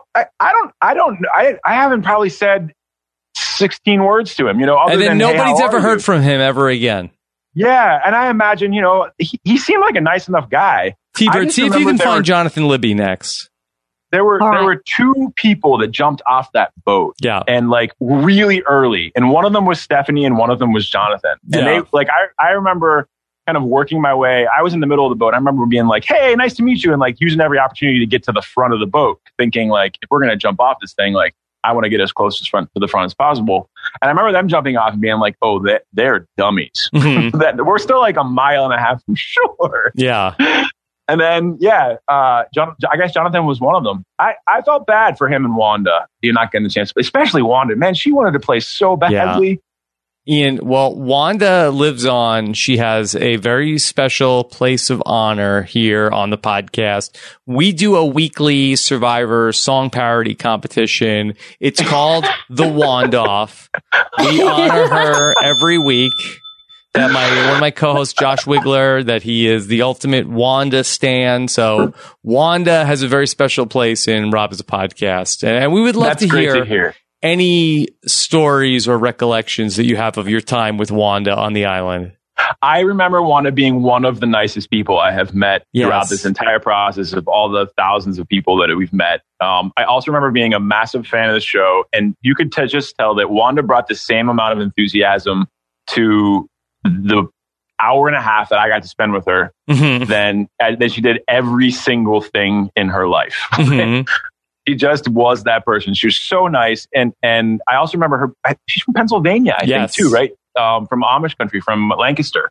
I haven't probably said 16 words to him, you know, and then nobody's ever heard from him ever again. Yeah. And I imagine, you know, he seemed like a nice enough guy. T-Bird, see if you can find Jonathan Libby next. There were two people that jumped off that boat. Yeah. And like really early. And one of them was Stephanie and one of them was Jonathan. And they like, I remember kind of working my way. I was in the middle of the boat. I remember being like, hey, nice to meet you. And like using every opportunity to get to the front of the boat, thinking like, if we're going to jump off this thing, like I want to get as close to the front as possible. And I remember them jumping off and being like, oh, they're dummies. Mm-hmm. That we're still like a mile and a half from shore. Yeah. And then, I guess Jonathan was one of them. I felt bad for him and Wanda. You're not getting the chance, especially Wanda. Man, she wanted to play so badly. Yeah. Ian, well, Wanda lives on. She has a very special place of honor here on the podcast. We do a weekly Survivor song parody competition. It's called The Wandoff. We honor her every week. That one of my co-hosts, Josh Wigler, that he is the ultimate Wanda stan. So Wanda has a very special place in Rob as a podcast. And we would love to hear any stories or recollections that you have of your time with Wanda on the island. I remember Wanda being one of the nicest people I have met throughout this entire process of all the thousands of people that we've met. I also remember being a massive fan of the show. And you could just tell that Wanda brought the same amount of enthusiasm to the hour and a half that I got to spend with her than she did every single thing in her life. Mm-hmm. She just was that person. She was so nice. And I also remember her, she's from Pennsylvania, I think too, right? From Amish country, from Lancaster.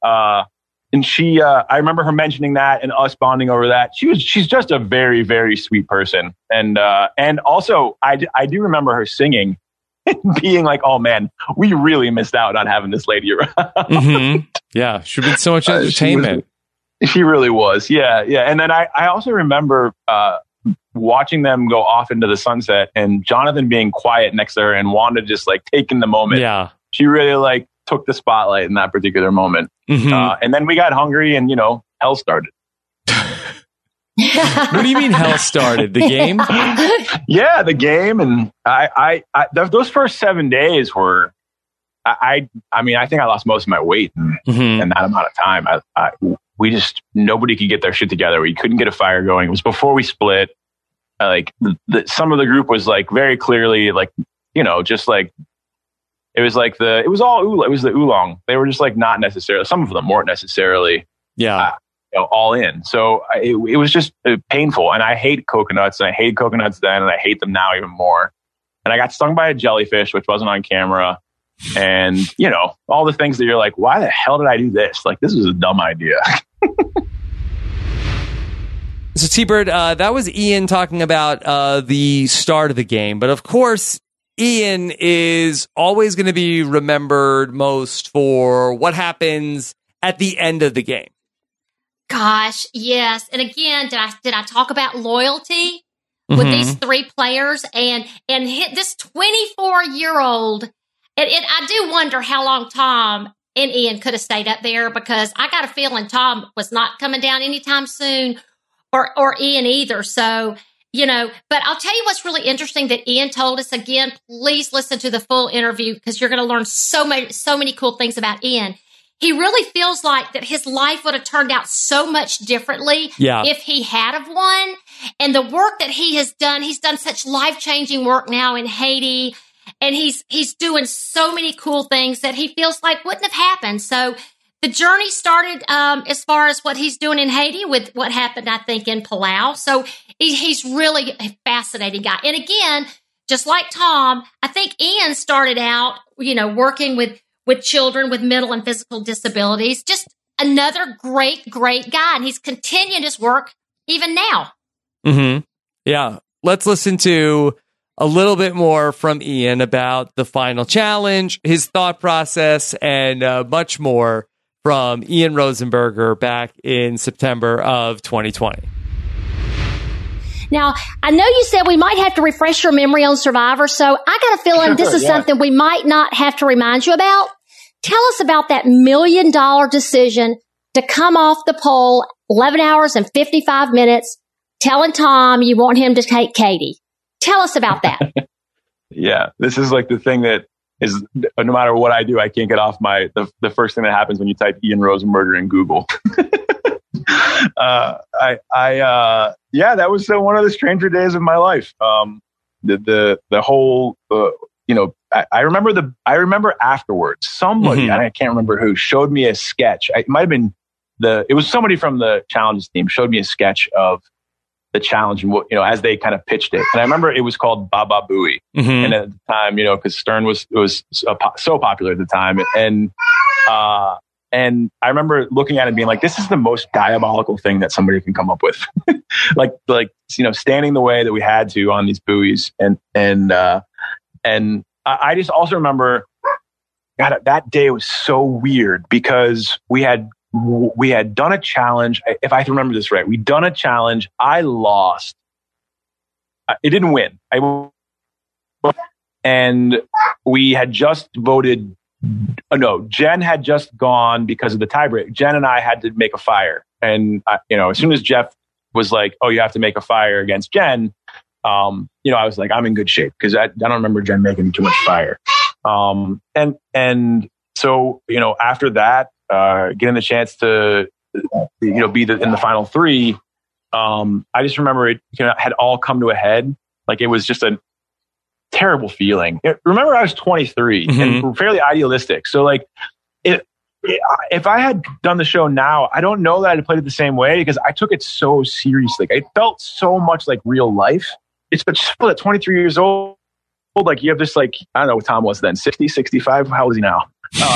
And she, I remember her mentioning that and us bonding over that. She's just a very, very sweet person. And also I do remember her singing. Being like, oh man, we really missed out on having this lady around. Mm-hmm. Yeah, she'd been so much entertainment. She really was. Yeah. And then I also remember watching them go off into the sunset and Jonathan being quiet next to her and Wanda just like taking the moment. Yeah. She really like took the spotlight in that particular moment. Mm-hmm. And then we got hungry and, hell started. What do you mean hell started? The game? Yeah, the game. And I those first 7 days were, I think I lost most of my weight in that amount of time. Nobody could get their shit together. We couldn't get a fire going. It was before we split. Some of the group was like very clearly like, just like, it was the oolong. They were just like not necessarily, some of them weren't necessarily. Yeah. All in. So it was just painful. And I hate coconuts. And I hated coconuts then. And I hate them now even more. And I got stung by a jellyfish, which wasn't on camera. And, all the things that you're like, why the hell did I do this? Like, this was a dumb idea. So T-Bird, that was Ian talking about the start of the game. But of course, Ian is always going to be remembered most for what happens at the end of the game. Gosh, yes. And again, did I talk about loyalty with these three players and this 24-year-old? And I do wonder how long Tom and Ian could have stayed up there because I got a feeling Tom was not coming down anytime soon, or Ian either. So, but I'll tell you what's really interesting that Ian told us. Again, please listen to the full interview because you're going to learn so many cool things about Ian. He really feels like that his life would have turned out so much differently if he had have won. And the work that he has done, he's done such life-changing work now in Haiti. And he's doing so many cool things that he feels like wouldn't have happened. So the journey started as far as what he's doing in Haiti with what happened, I think, in Palau. So he's really a fascinating guy. And again, just like Tom, I think Ian started out, working with children with mental and physical disabilities. Just another great guy. And he's continued his work even now. Mm-hmm. Yeah. Let's listen to a little bit more from Ian about the final challenge, his thought process, and much more from Ian Rosenberger back in September of 2020. Now, I know you said we might have to refresh your memory on Survivor, so I got a feeling this is something we might not have to remind you about. Tell us about that $1 million decision to come off the pole 11 hours and 55 minutes, telling Tom you want him to take Katie. Tell us about that. Yeah, this is like the thing that is, no matter what I do, I can't get off the first thing that happens when you type Ian Rosenberger in Google. That was one of the stranger days of my life. The whole, I remember afterwards, somebody, and I can't remember who, showed me a sketch. It might have been it was somebody from the challenges team showed me a sketch of the challenge and as they kind of pitched it. And I remember it was called Baba Booey. And at the time, because Stern was so popular at the time. And I remember looking at it and being like, this is the most diabolical thing that somebody can come up with. like, standing the way that we had to on these buoys. And I just also remember, God, that day was so weird because we had done a challenge. If I remember this right, we'd done a challenge. I lost. It didn't win. And we had just voted. No, Jen had just gone because of the tiebreak. Jen and I had to make a fire. And, as soon as Jeff was like, oh, you have to make a fire against Jen, I was like, I'm in good shape because I don't remember Jen making too much fire. And so, after that, getting the chance to, be in the final three, I just remember it had all come to a head. Like it was just a terrible feeling. Remember, I was 23 and fairly idealistic. So like, if I had done the show now, I don't know that I'd played it the same way because I took it so seriously. It felt so much like real life. It's just at 23 years old, like you have this, like, I don't know what Tom was then, 60, 65. How old is he now?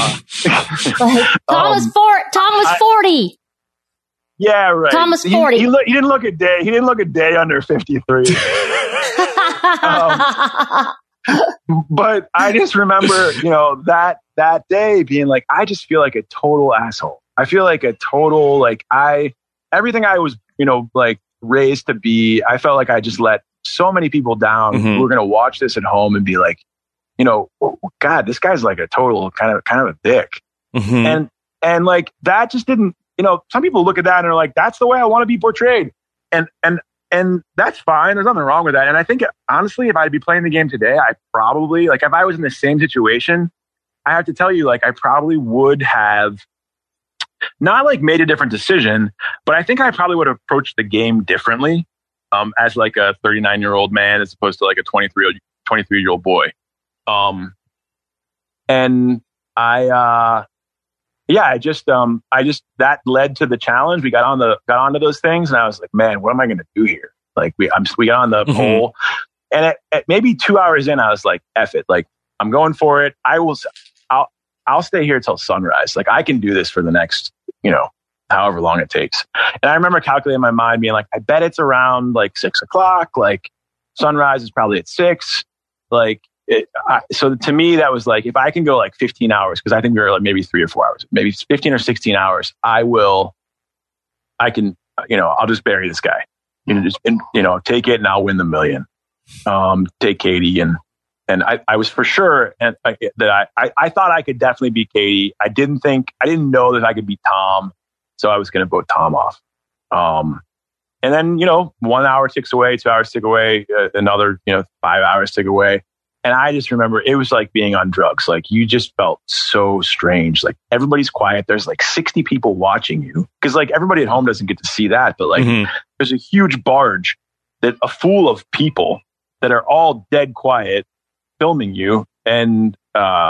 Tom was 40. Yeah, right. Tom was 40. He didn't look a day under 53. But I just remember, that day being like, I just feel like a total asshole. I feel like a total, like everything I was, raised to be, I felt like I just let so many people down who were going to watch this at home and be like, God, this guy's like a total kind of a dick. And like, that just didn't, some people look at that and are like, that's the way I want to be portrayed. And that's fine. There's nothing wrong with that. And I think, honestly, if I'd be playing the game today, I probably, like, if I was in the same situation, I have to tell you, like, I probably would have not like made a different decision, but I think I probably would have approached the game differently, as like a 39-year-old man as opposed to like a 23-year-old boy. And I just that led to the challenge. We got onto those things, and I was like, man, what am I going to do here? Like we got on the pole, and at maybe 2 hours in, I was like, F it, like I'm going for it. I'll stay here till sunrise. Like I can do this for the next, however long it takes. And I remember calculating in my mind, being like, I bet it's around like 6 o'clock. Like sunrise is probably at 6. Like. So to me, that was like, if I can go like 15 hours, because I think we were like maybe 3 or 4 hours, maybe 15 or 16 hours, I'll just bury this guy, take it and I'll win the $1 million. Take Katie. And I was for sure that I thought I could definitely beat Katie. I didn't know that I could beat Tom. So I was going to vote Tom off. And then, 1 hour ticks away, 2 hours tick away, another, 5 hours tick away. And I just remember it was like being on drugs. Like you just felt so strange. Like everybody's quiet. There's like 60 people watching you. Cause like everybody at home doesn't get to see that. But like there's a huge barge full of people that are all dead quiet filming you. And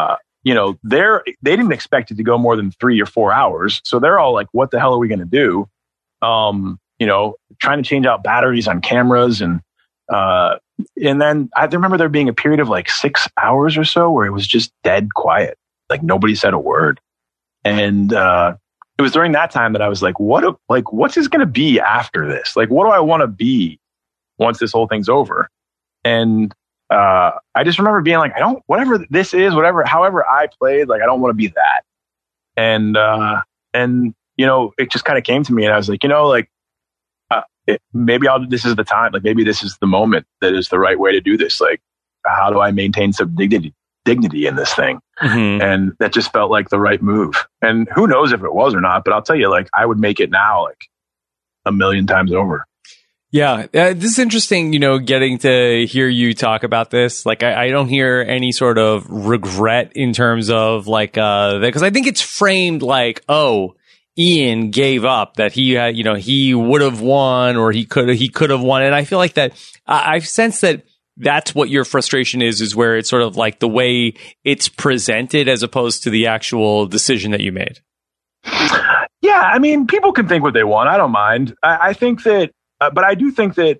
they didn't expect it to go more than 3 or 4 hours. So they're all like, what the hell are we going to do? Trying to change out batteries on cameras. And then I remember there being a period of like 6 hours or so where it was just dead quiet. Like nobody said a word. And, it was during that time that I was like, what's this going to be after this? Like, what do I want to be once this whole thing's over? And, I just remember being like, whatever this is, however I played, like, I don't want to be that. And it just kind of came to me and I was like, maybe this is the time, like, maybe this is the moment that is the right way to do this. Like, how do I maintain some dignity in this thing? Mm-hmm. And that just felt like the right move. And who knows if it was or not, but I'll tell you, like, I would make it now, like 1,000,000 times over. Yeah, this is interesting, getting to hear you talk about this. Like, I don't hear any sort of regret in terms of like, because I think it's framed like, oh, Ian gave up, that he had, he would have won or he could have won. And I feel like that I've sensed that that's what your frustration is where it's sort of like the way it's presented as opposed to the actual decision that you made. Yeah, I mean, people can think what they want. I don't mind. I think that. But I do think that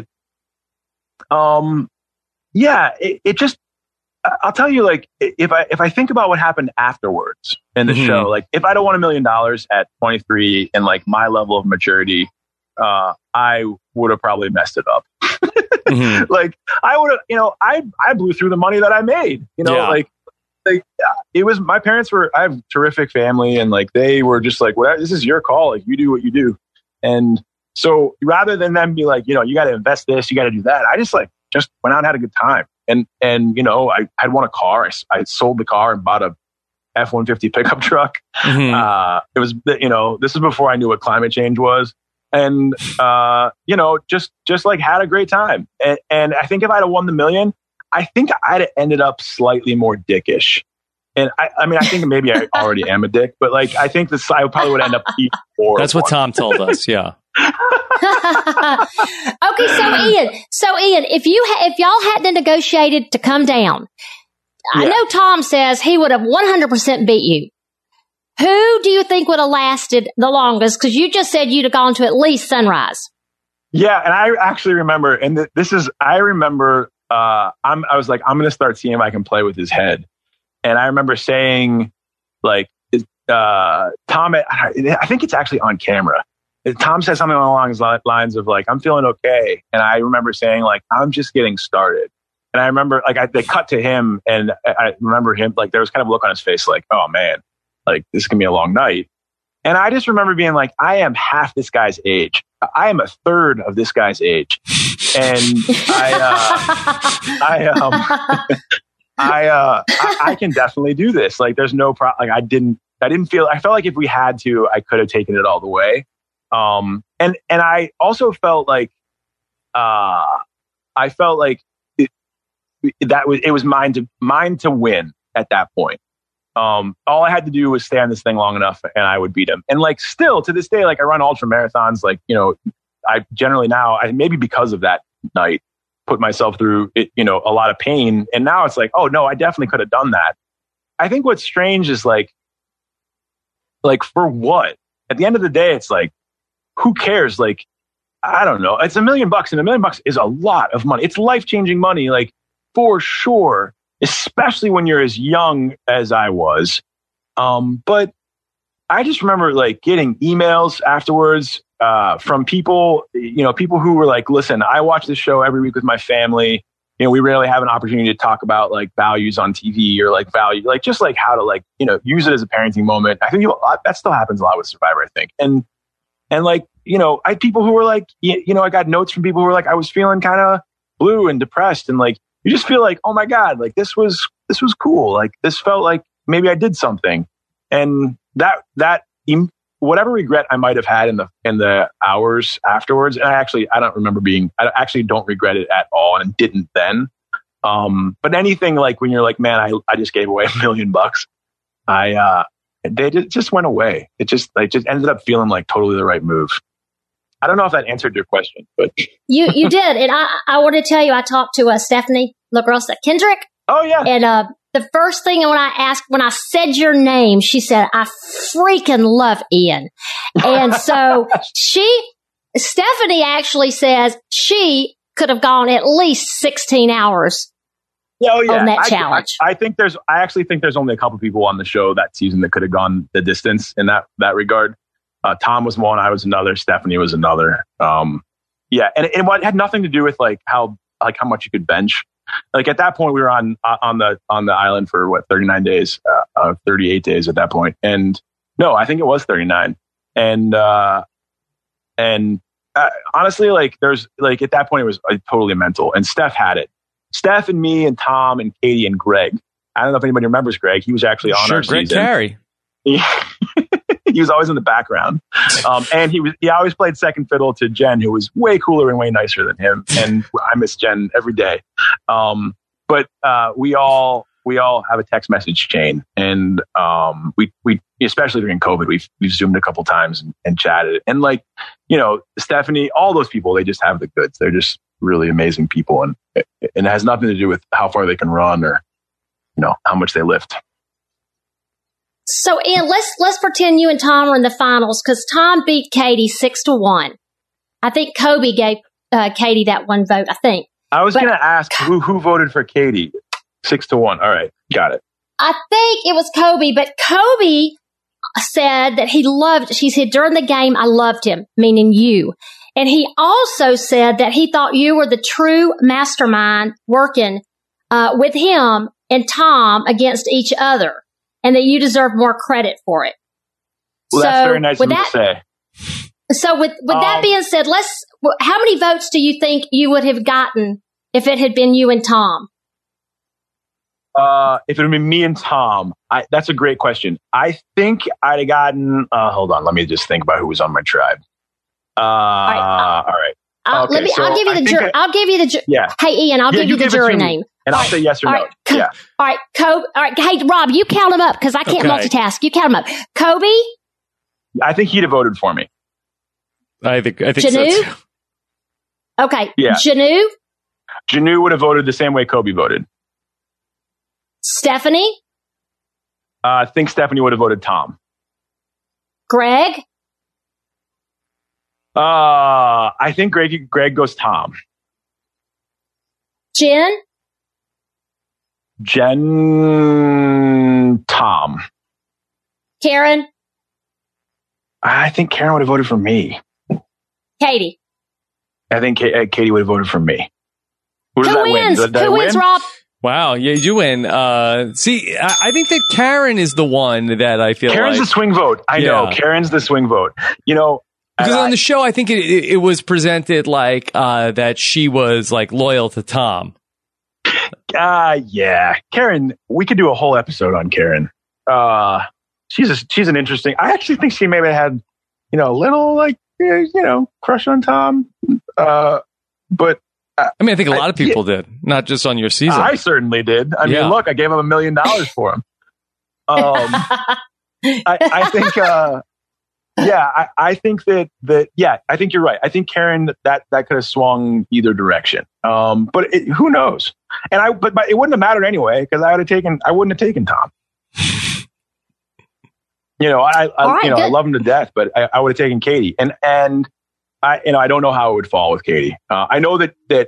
it just, I'll tell you, like, if I think about what happened afterwards in the show, like, if I'd have won $1 million at 23 and like my level of maturity, I would have probably messed it up. Like, I would have, I blew through the money that I made, like it was, my parents I have a terrific family and like, they were just like, well, this is your call. Like, you do what you do. And so rather than them be like, you got to invest this, you got to do that, I just went out and had a good time. And I had won a car. I sold the car and bought a F-150 pickup truck. It was, this is before I knew what climate change was. And, just like had a great time. And I think if I'd have won the $1 million, I think I'd have ended up slightly more dickish. And I think maybe I already am a dick, but like, I think I probably would end up even more. That's what Tom told us. Yeah. Okay. So Ian, if y'all hadn't negotiated to come down, yeah. I know Tom says he would have 100% beat you. Who do you think would have lasted the longest? Because you just said you'd have gone to at least Sunrise. Yeah. And I actually remember, I was like, I'm going to start seeing if I can play with his head. And I remember saying, like, Tom, I think it's actually on camera. Tom said something along the lines of like, I'm feeling okay. And I remember saying like, I'm just getting started. And I remember like, they cut to him and I remember him, like there was kind of a look on his face like, oh man, like this can be a long night. And I just remember being like, I am half this guy's age. I am a third of this guy's age. And I can definitely do this. Like there's no problem. Like I felt like if we had to, I could have taken it all the way. And I also felt like, it was mine to win at that point. All I had to do was stay on this thing long enough and I would beat him. And like, still to this day, like I run ultra marathons, like, I generally now, maybe because of that night, put myself through it, a lot of pain. And now it's like, oh no, I definitely could have done that. I think what's strange is like for what? At the end of the day, it's like, who cares? Like, I don't know. It's $1 million and $1 million is a lot of money. It's life-changing money, like for sure, especially when you're as young as I was. But I just remember like getting emails afterwards, from people, people who were like, listen, I watch this show every week with my family. We rarely have an opportunity to talk about like values on TV or like value, like just like how to like, use it as a parenting moment. I think that still happens a lot with Survivor, I think. And like, I had people who were like, I got notes from people who were like, I was feeling kind of blue and depressed. And like, you just feel like, oh my God, like this was cool. Like this felt like maybe I did something. And that whatever regret I might've had in the hours afterwards. And I actually don't regret it at all and didn't then. But anything like when you're like, man, I just gave away $1 million. They just went away. It just ended up feeling like totally the right move. I don't know if that answered your question, but you did. And I want to tell you, I talked to Stephanie LaGrossa Kendrick. Oh yeah. And the first thing when I said your name, she said, I freaking love Ian. And so Stephanie actually says she could have gone at least 16 hours on that challenge. I actually think there's only a couple people on the show that season that could have gone the distance in that regard. Tom was one, I was another, Stephanie was another. And it had nothing to do with how much you could bench. Like at that point, we were on the island for 39 days, 38 days at that point. And no, I think it was 39. And honestly, there's at that point, it was totally mental. And Steph had it. Steph and me and Tom and Katie and Greg. I don't know if anybody remembers Greg. He was actually on our Greg season. Carey. He was always in the background. And he always played second fiddle to Jen, who was way cooler and way nicer than him. And I miss Jen every day. But we all have a text message chain. And we especially during COVID, we've Zoomed a couple times and chatted. And Stephanie, all those people, they just have the goods. They're just really amazing people. And it has nothing to do with how far they can run or, how much they lift. So, Ian, let's pretend you and Tom are in the finals because Tom beat Katie 6-1. I think Kobe gave Katie that one vote, I think. I was going to ask who voted for Katie. 6-1. All right. Got it. I think it was Kobe, but Kobe said that she said during the game, I loved him, meaning you. And he also said that he thought you were the true mastermind working with him and Tom against each other. And that you deserve more credit for it. Well, that's very nice of you to say. So with that being said, how many votes do you think you would have gotten if it had been you and Tom? If it had been me and Tom, that's a great question. I think I'd have gotten, hold on, let me just think about who was on my tribe. All right. I'll give you the jury. Yeah. Hey, Ian, I'll give you the jury name. And I'll say yes or no. Yeah. All right, Kobe. All right, hey, Rob, you count them up because I can't multitask. You count them up. Kobe? I think he'd have voted for me. I think Janu? So too. Okay. Yeah. Janu? Janu would have voted the same way Kobe voted. Stephanie? I think Stephanie would have voted Tom. Greg? I think Greg goes Tom. Jen, Tom. Karen? I think Karen would have voted for me. Katie? I think Katie would have voted for me. Who wins? Who wins, Rob? Wow, yeah, you win. See, I think that Karen is the one that I feel Karen's the swing vote. I know. Karen's the swing vote. Because on the show, I think it was presented like that she was loyal to Tom. Yeah. Karen, we could do a whole episode on Karen. She's an interesting. I actually think she maybe had, a little crush on Tom. But I think a lot of people did, not just on your season. I certainly did. I mean, look, I gave him $1 million for him. I think. I think that I think you're right. I think Karen that could have swung either direction. But who knows? And but it wouldn't have mattered anyway because I wouldn't have taken Tom. I love him to death, but I would have taken Katie. And I don't know how it would fall with Katie. I know that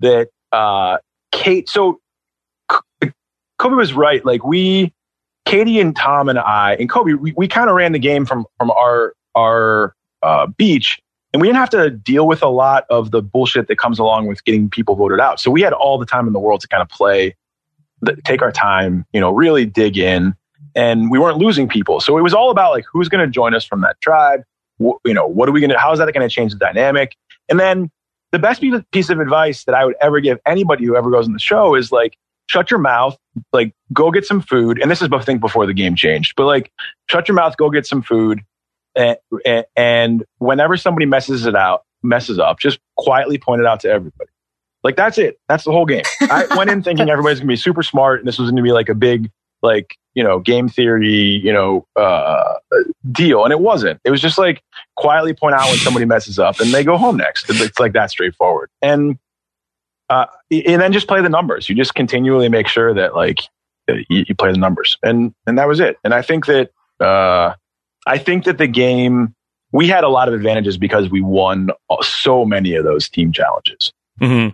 Kate. So Kobe was right. Katie and Tom and I and Kobe, we kind of ran the game from our beach, and we didn't have to deal with a lot of the bullshit that comes along with getting people voted out. So we had all the time in the world to kind of take our time, really dig in, and we weren't losing people. So it was all about who's going to join us from that tribe. What are we going to? How is that going to change the dynamic? And then the best piece of advice that I would ever give anybody who ever goes on the show is shut your mouth, go get some food. And this is before the game changed, but shut your mouth, go get some food. And whenever somebody messes up, just quietly point it out to everybody. That's it. That's the whole game. I went in thinking everybody's going to be super smart and this was going to be a big, game theory, deal. And it wasn't. It was just quietly point out when somebody messes up and they go home next. It's that straightforward. And then just play the numbers. You just continually make sure that you play the numbers, and that was it. And I think that the game, we had a lot of advantages because we won so many of those team challenges. Mm-hmm.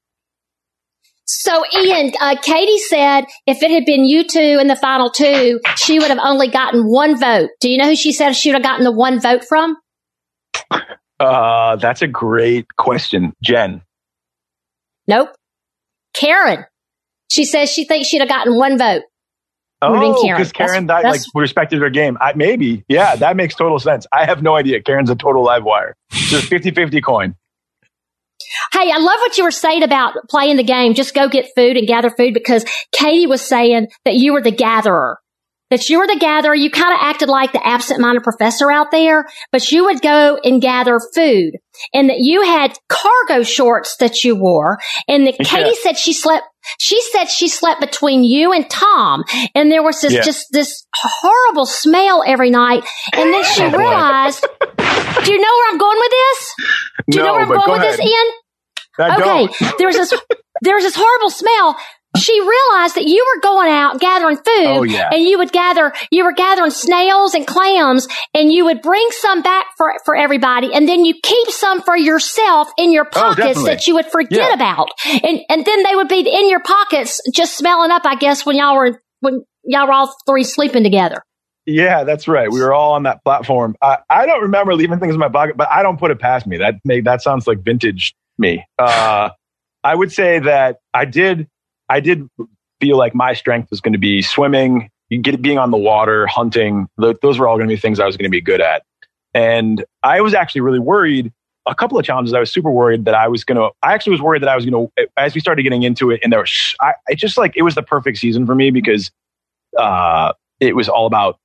So, Ian, Katie said if it had been you two in the final two, she would have only gotten one vote. Do you know who she said she would have gotten the one vote from? That's a great question. Jen. Nope. Karen. She says she thinks she'd have gotten one vote. Oh, because Karen died, respected her game. Maybe. Yeah, that makes total sense. I have no idea. Karen's a total live wire. Just 50-50 coin. Hey, I love what you were saying about playing the game. Just go get food and gather food, because Katie was saying that you were the gatherer. You kind of acted like the absent-minded professor out there, but you would go and gather food, and that you had cargo shorts that you wore, and that Katie said she slept between you and Tom, and there was this horrible smell every night. And then she realized, do you know where I'm going with this? Do you know where I'm going with this, Ian? Okay. There was this horrible smell. She realized that you were going out gathering food, and you were gathering snails and clams, and you would bring some back for everybody, and then you keep some for yourself in your pockets that you would forget about. And then they would be in your pockets just smelling up, I guess, when y'all were all three sleeping together. Yeah, that's right. We were all on that platform. I don't remember leaving things in my pocket, but I don't put it past me. That sounds like vintage me. I would say that I did feel like my strength was going to be swimming, being on the water, hunting. Those were all going to be things I was going to be good at. And I was actually really worried. A couple of challenges, I was super worried that I was going to, as we started getting into it, and it was the perfect season for me, because it was all about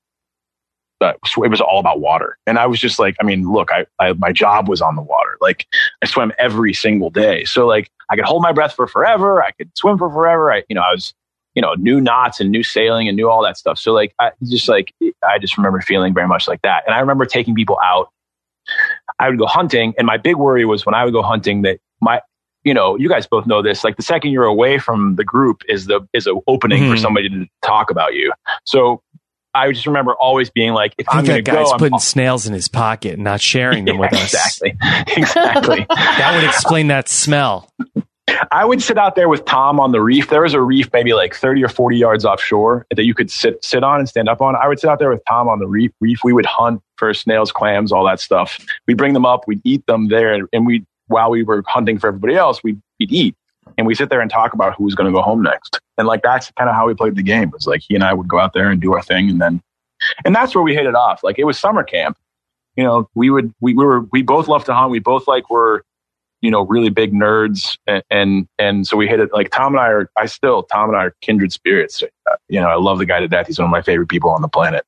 water. And I was just like, I mean, look, my job was on the water. Like, I swam every single day. So like, I could hold my breath for forever. I could swim for forever. I was, knew knots and knew sailing and knew all that stuff. So like, I just remember feeling very much like that. And I remember taking people out. I would go hunting. And my big worry was when I would go hunting that you guys both know this, like the second you're away from the group is an opening for somebody to talk about you. So I just remember always being like, if I'm going to go, guy's putting snails in his pocket and not sharing them with us. Exactly. That would explain that smell. I would sit out there with Tom on the reef. There was a reef maybe like 30 or 40 yards offshore that you could sit on and stand up on. I would sit out there with Tom on the reef. We would hunt for snails, clams, all that stuff. We'd bring them up. We'd eat them there. And while we were hunting for everybody else, we'd eat. And we sit there and talk about who was going to go home next. And like, that's kind of how we played the game. It was like, he and I would go out there and do our thing. And that's where we hit it off. Like, it was summer camp. We both loved to hunt. We both were, really big nerds. And so we hit it. Like, Tom and I are kindred spirits. I love the guy to death. He's one of my favorite people on the planet.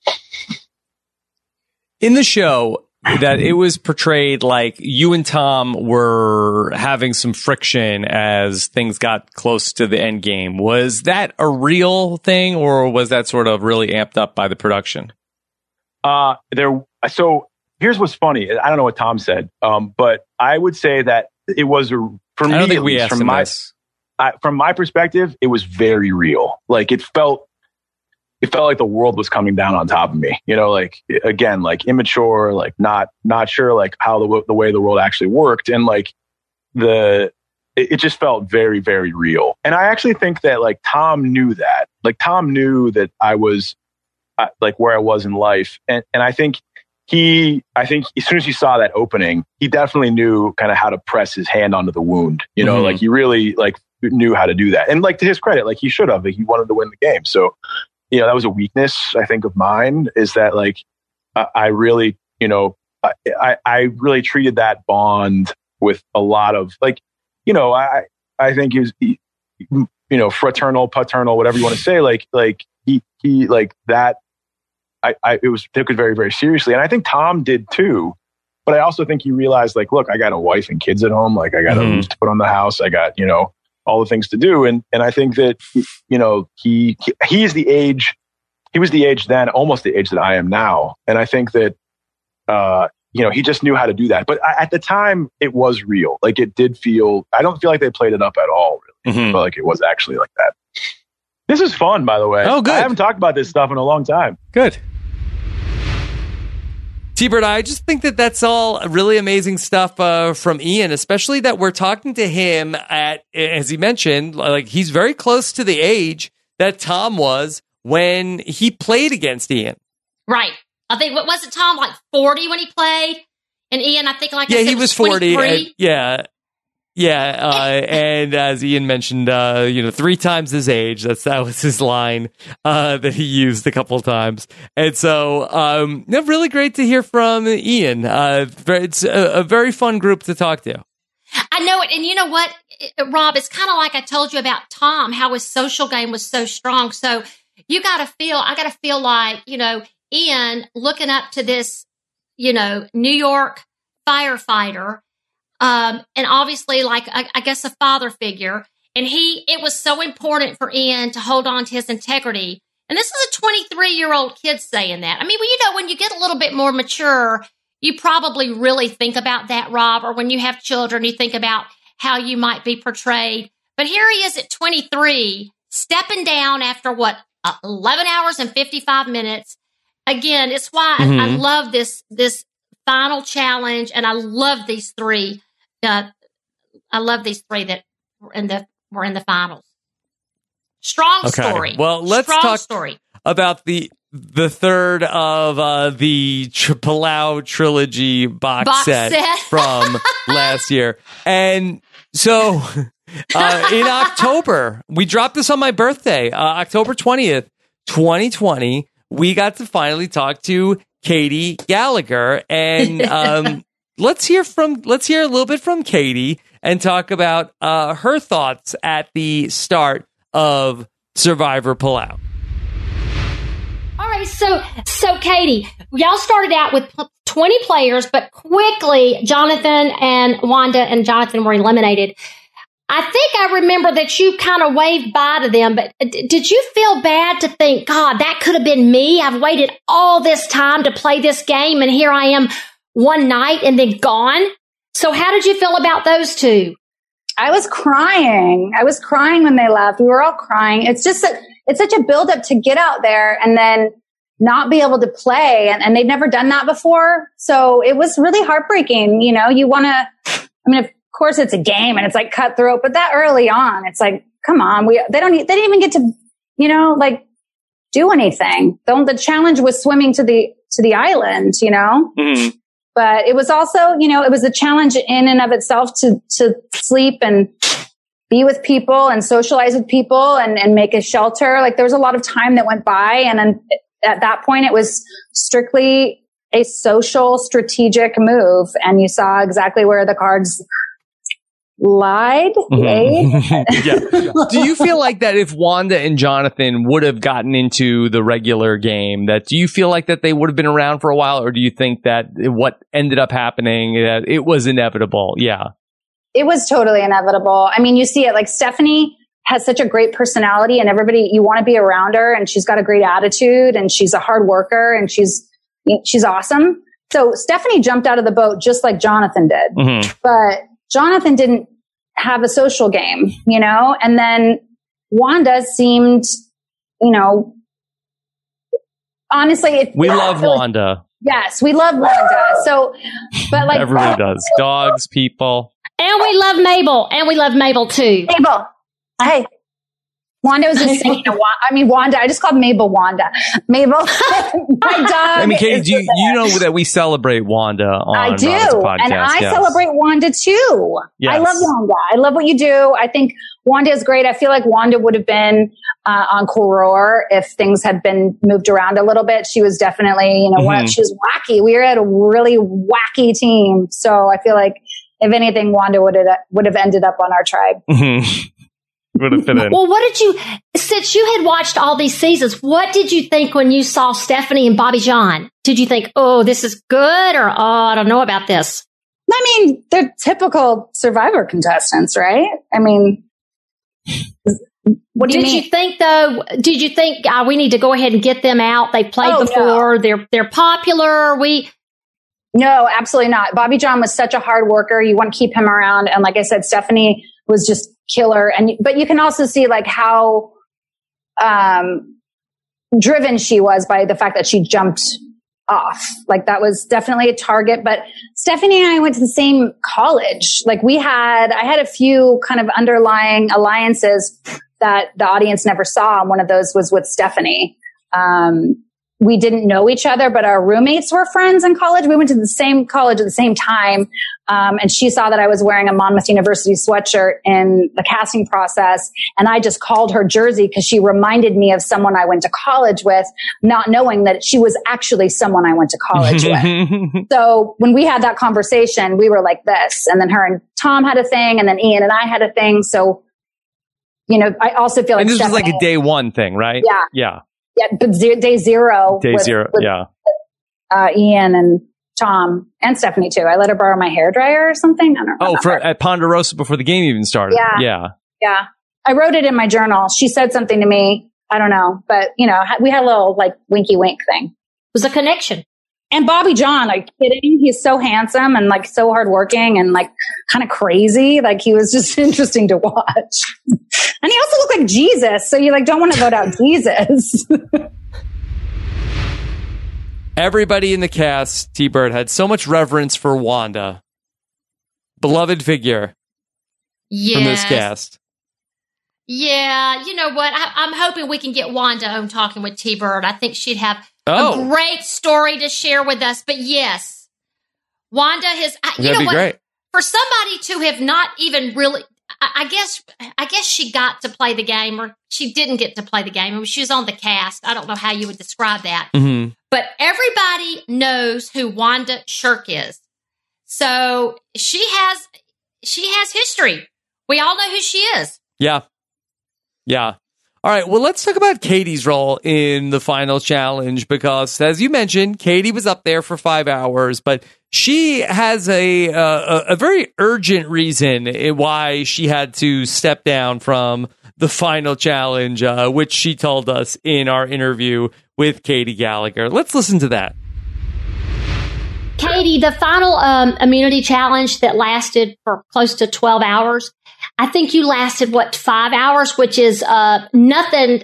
In the show, that it was portrayed like you and Tom were having some friction as things got close to the end game. Was that a real thing, or was that sort of really amped up by the production? So here's what's funny. I don't know what Tom said, but I would say that it was for me. I don't think we asked him this. From my perspective, it was very real. Like, it felt like the world was coming down on top of me, like, again, like immature, like not sure like how the way the world actually worked. And like it just felt very, very real. And I actually think that like Tom knew that, I was like where I was in life. And I think as soon as he saw that opening, he definitely knew kind of how to press his hand onto the wound, like he really like knew how to do that. And like, to his credit, like he should have, like, he wanted to win the game. So, that was a weakness, I think, of mine, is that like, I really, I really treated that bond with a lot of like, I think he was, fraternal, paternal, whatever you want to say, like he like that. It was took it very, very seriously. And I think Tom did too, but I also think he realized like, look, I got a wife and kids at home. Like, I got a roof to put on the house. I got, all the things to do. And I think that, he was the age then, almost the age that I am now. And I think that, he just knew how to do that. But at the time, it was real. Like, it did feel, I don't feel like they played it up at all, really. I feel like it was actually like that. This is fun, by the way. Oh, good. I haven't talked about this stuff in a long time. Good. T-Bird, I just think that that's all really amazing stuff from Ian, especially that we're talking to him at, as he mentioned, like he's very close to the age that Tom was when he played against Ian. Right. I think, what was it, Tom, like 40 when he played? And Ian, I think he was 40. And, and as Ian mentioned, 3 times his age. That was his line that he used a couple of times. And so, really great to hear from Ian. It's a very fun group to talk to. I know it. And you know what, Rob, it's kind of like I told you about Tom, how his social game was so strong. So I got to feel like, Ian looking up to this, New York firefighter, and obviously, like, I guess a father figure. And it was so important for Ian to hold on to his integrity. And this is a 23-year-old kid saying that. I mean, when you get a little bit more mature, you probably really think about that, Rob, or when you have children, you think about how you might be portrayed. But here he is at 23, stepping down after 11 hours and 55 minutes. Again, it's why I love this final challenge, and I love these three. I love these three that were in the finals. Strong story. Well, let's talk about the third of the Palau trilogy box set from last year. And so in October, we dropped this on my birthday, October 20th, 2020. We got to finally talk to Katie Gallagher, and let's hear a little bit from Katie and talk about her thoughts at the start of Survivor Palau. All right, so Katie, y'all started out with 20 players, but quickly Jonathan and Wanda and Jonathan were eliminated. I think I remember that you kind of waved bye to them, but did you feel bad to think, God, that could have been me? I've waited all this time to play this game, and here I am one night and then gone. So how did you feel about those two? I was crying. When they left. We were all crying. It's just it's such a buildup to get out there and then not be able to play. And they've never done that before. So it was really heartbreaking. You want to, of course it's a game and it's like cutthroat, but that early on, it's like, come on, they didn't even get to, do anything. The challenge was swimming to the island, Mm-hmm. But it was also, it was a challenge in and of itself to sleep and be with people and socialize with people and make a shelter. Like there was a lot of time that went by. And then at that point, it was strictly a social strategic move. And you saw exactly where the cards lied. Yeah. Do you feel like that if Wanda and Jonathan would have gotten into the regular game, do you feel like that they would have been around for a while, or do you think that what ended up happening, that it was inevitable? Yeah. It was totally inevitable. I mean, you see it, like Stephanie has such a great personality and everybody, you want to be around her, and she's got a great attitude and she's a hard worker and she's awesome. So Stephanie jumped out of the boat just like Jonathan did. Mm-hmm. But Jonathan didn't have a social game, and then Wanda seemed, honestly, we love Wanda. Yes, we love Wanda. So, but like everybody does, dogs, people, and we love Mabel, and we love Mabel too. Mabel, hey. Wanda was just saying, Wanda. I just called Mabel Wanda. Mabel, my dog. Katie, do you know that we celebrate Wanda on I do, podcast, and I celebrate Wanda too. Yes. I love Wanda. I love what you do. I think Wanda is great. I feel like Wanda would have been on Koror if things had been moved around a little bit. She was definitely, she was wacky. We were at a really wacky team, so I feel like if anything, Wanda would have ended up on our tribe. Mm-hmm. Would have fit in. Well, since you had watched all these seasons, what did you think when you saw Stephanie and Bobby John? Did you think, oh, this is good, or, oh, I don't know about this? I mean, they're typical Survivor contestants, right? I mean, what do you mean? Did you think we need to go ahead and get them out? They played before. No. They're popular. No, absolutely not. Bobby John was such a hard worker. You want to keep him around. And like I said, Stephanie was just killer. But you can also see like how driven she was by the fact that she jumped off. Like that was definitely a target. But Stephanie and I went to the same college. Like I had a few kind of underlying alliances that the audience never saw. And one of those was with Stephanie. We didn't know each other, but our roommates were friends in college. We went to the same college at the same time. And she saw that I was wearing a Monmouth University sweatshirt in the casting process. And I just called her Jersey because she reminded me of someone I went to college with, not knowing that she was actually someone I went to college with. So when we had that conversation, we were like this. And then her and Tom had a thing. And then Ian and I had a thing. So, you know, I also feel like and this Stephanie, was like a day one thing, right? Yeah. Yeah. Yeah, but day zero. With Ian and Tom and Stephanie too. I let her borrow my hairdryer or something. I don't know. At Ponderosa before the game even started. Yeah. I wrote it in my journal. She said something to me. I don't know, but you know, we had a little like winky wink thing. It was a connection. And Bobby John, like kidding, he's so handsome and like so hardworking and like kind of crazy. Like he was just interesting to watch. And he also looked like Jesus. So you like don't want to vote out Jesus. Everybody in the cast, T-Bird, had so much reverence for Wanda. Beloved figure from this cast. Yeah, you know what? I'm hoping we can get Wanda on Talking with T-Bird. I think she'd have a great story to share with us. But yes, Wanda has, you know what? Great. For somebody to have not even really, I guess she got to play the game, or she didn't get to play the game. I mean, she was on the cast. I don't know how you would describe that. Mm-hmm. But everybody knows who Wanda Shirk is. So she has history. We all know who she is. Yeah. Yeah. All right. Well, let's talk about Katie's role in the final challenge, because as you mentioned, Katie was up there for 5 hours, but she has a very urgent reason why she had to step down from the final challenge, which she told us in our interview with Katie Gallagher. Let's listen to that. Katie, the final immunity challenge that lasted for close to 12 hours, I think you lasted, 5 hours, which is nothing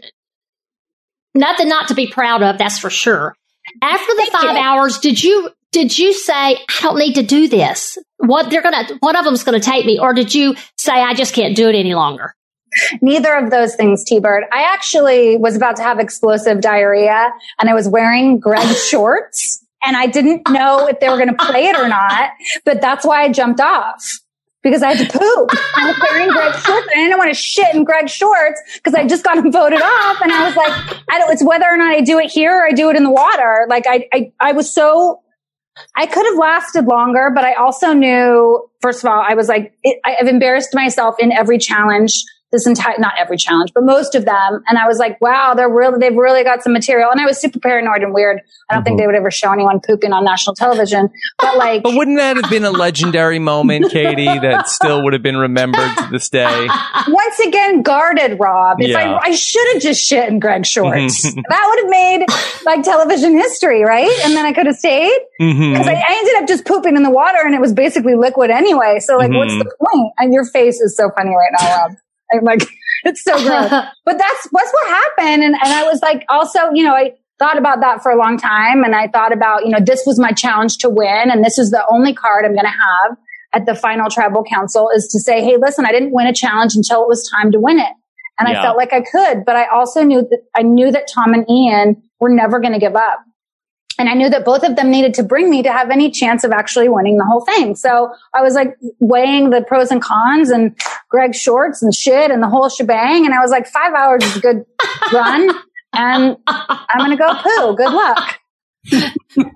not to be proud of, that's for sure. After the 5 hours, did you say, I don't need to do this? One of them's going to take me, or did you say, I just can't do it any longer? Neither of those things, T-Bird. I actually was about to have explosive diarrhea, and I was wearing Greg's shorts, and I didn't know if they were going to play it or not, but that's why I jumped off. Because I had to poop. I was wearing Greg's shorts, and I didn't want to shit in Greg's shorts because I just got him voted off. And I was like, it's whether or not I do it here or I do it in the water. Like I was so, I could have lasted longer, but I also knew, first of all, I was like, I've embarrassed myself in every challenge. Not every challenge, but most of them. And I was like, wow, they've really got some material. And I was super paranoid and weird. I don't think they would ever show anyone pooping on national television, but like. But wouldn't that have been a legendary moment, Katie, that still would have been remembered to this day? Once again, guarded, Rob. If I should have just shit in Greg's shorts. That would have made like television history, right? And then I could have stayed. Because I ended up just pooping in the water, and it was basically liquid anyway. So like, what's the point? And your face is so funny right now, Rob. I'm like, it's so gross. But that's what happened. And I was like, also, you know, I thought about that for a long time. And I thought about, you know, this was my challenge to win. And this is the only card I'm going to have at the final tribal council, is to say, hey, listen, I didn't win a challenge until it was time to win it. And I felt like I could, but I also knew that Tom and Ian were never going to give up. And I knew that both of them needed to bring me to have any chance of actually winning the whole thing. So I was like weighing the pros and cons and Greg's shorts and shit and the whole shebang. And I was like, 5 hours is a good run. And I'm going to go poo. Good luck. Hey, wait,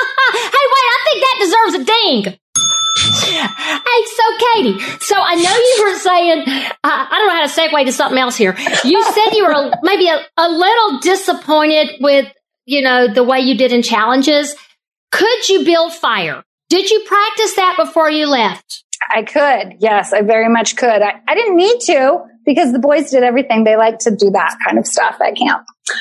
I think that deserves a ding. Hey, so Katie, so I know you were saying, I don't know how to segue to something else here. You said you were maybe a little disappointed with, you know, the way you did in challenges. Could you build fire? Did you practice that before you left? I could. Yes, I very much could. I didn't need to, because the boys did everything. They like to do that kind of stuff at camp.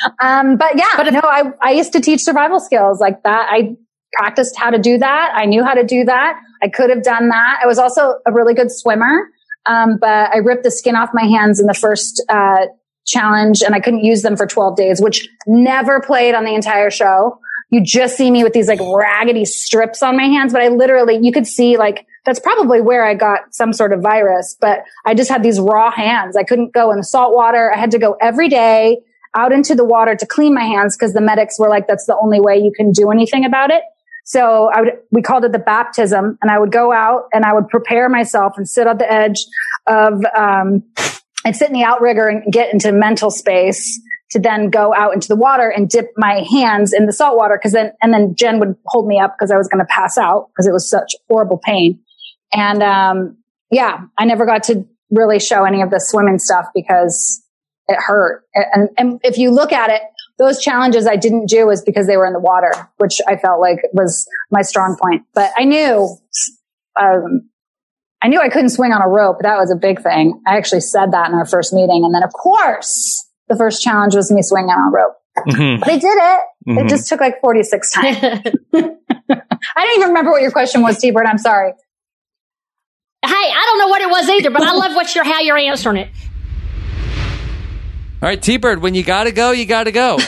I used to teach survival skills like that. I practiced how to do that. I knew how to do that. I could have done that. I was also a really good swimmer. But I ripped the skin off my hands in the first challenge and I couldn't use them for 12 days, which never played on the entire show. You just see me with these like raggedy strips on my hands, but I literally, you could see like, that's probably where I got some sort of virus, but I just had these raw hands. I couldn't go in the salt water. I had to go every day out into the water to clean my hands because the medics were like, that's the only way you can do anything about it. So we called it the baptism, and I would go out and I would prepare myself and sit on the edge of, I'd sit in the outrigger and get into mental space to then go out into the water and dip my hands in the salt water. And then Jen would hold me up because I was going to pass out because it was such horrible pain. And, I never got to really show any of the swimming stuff because it hurt. And if you look at it, those challenges I didn't do is because they were in the water, which I felt like was my strong point. But I knew I couldn't swing on a rope. That was a big thing. I actually said that in our first meeting. And then of course, the first challenge was me swinging on a rope. Mm-hmm. But I did it. Mm-hmm. It just took like 46 times. I don't even remember what your question was, T-Bird. I'm sorry. Hey, I don't know what it was either, but I love how you're answering it. All right, T-Bird, when you gotta go, you gotta go.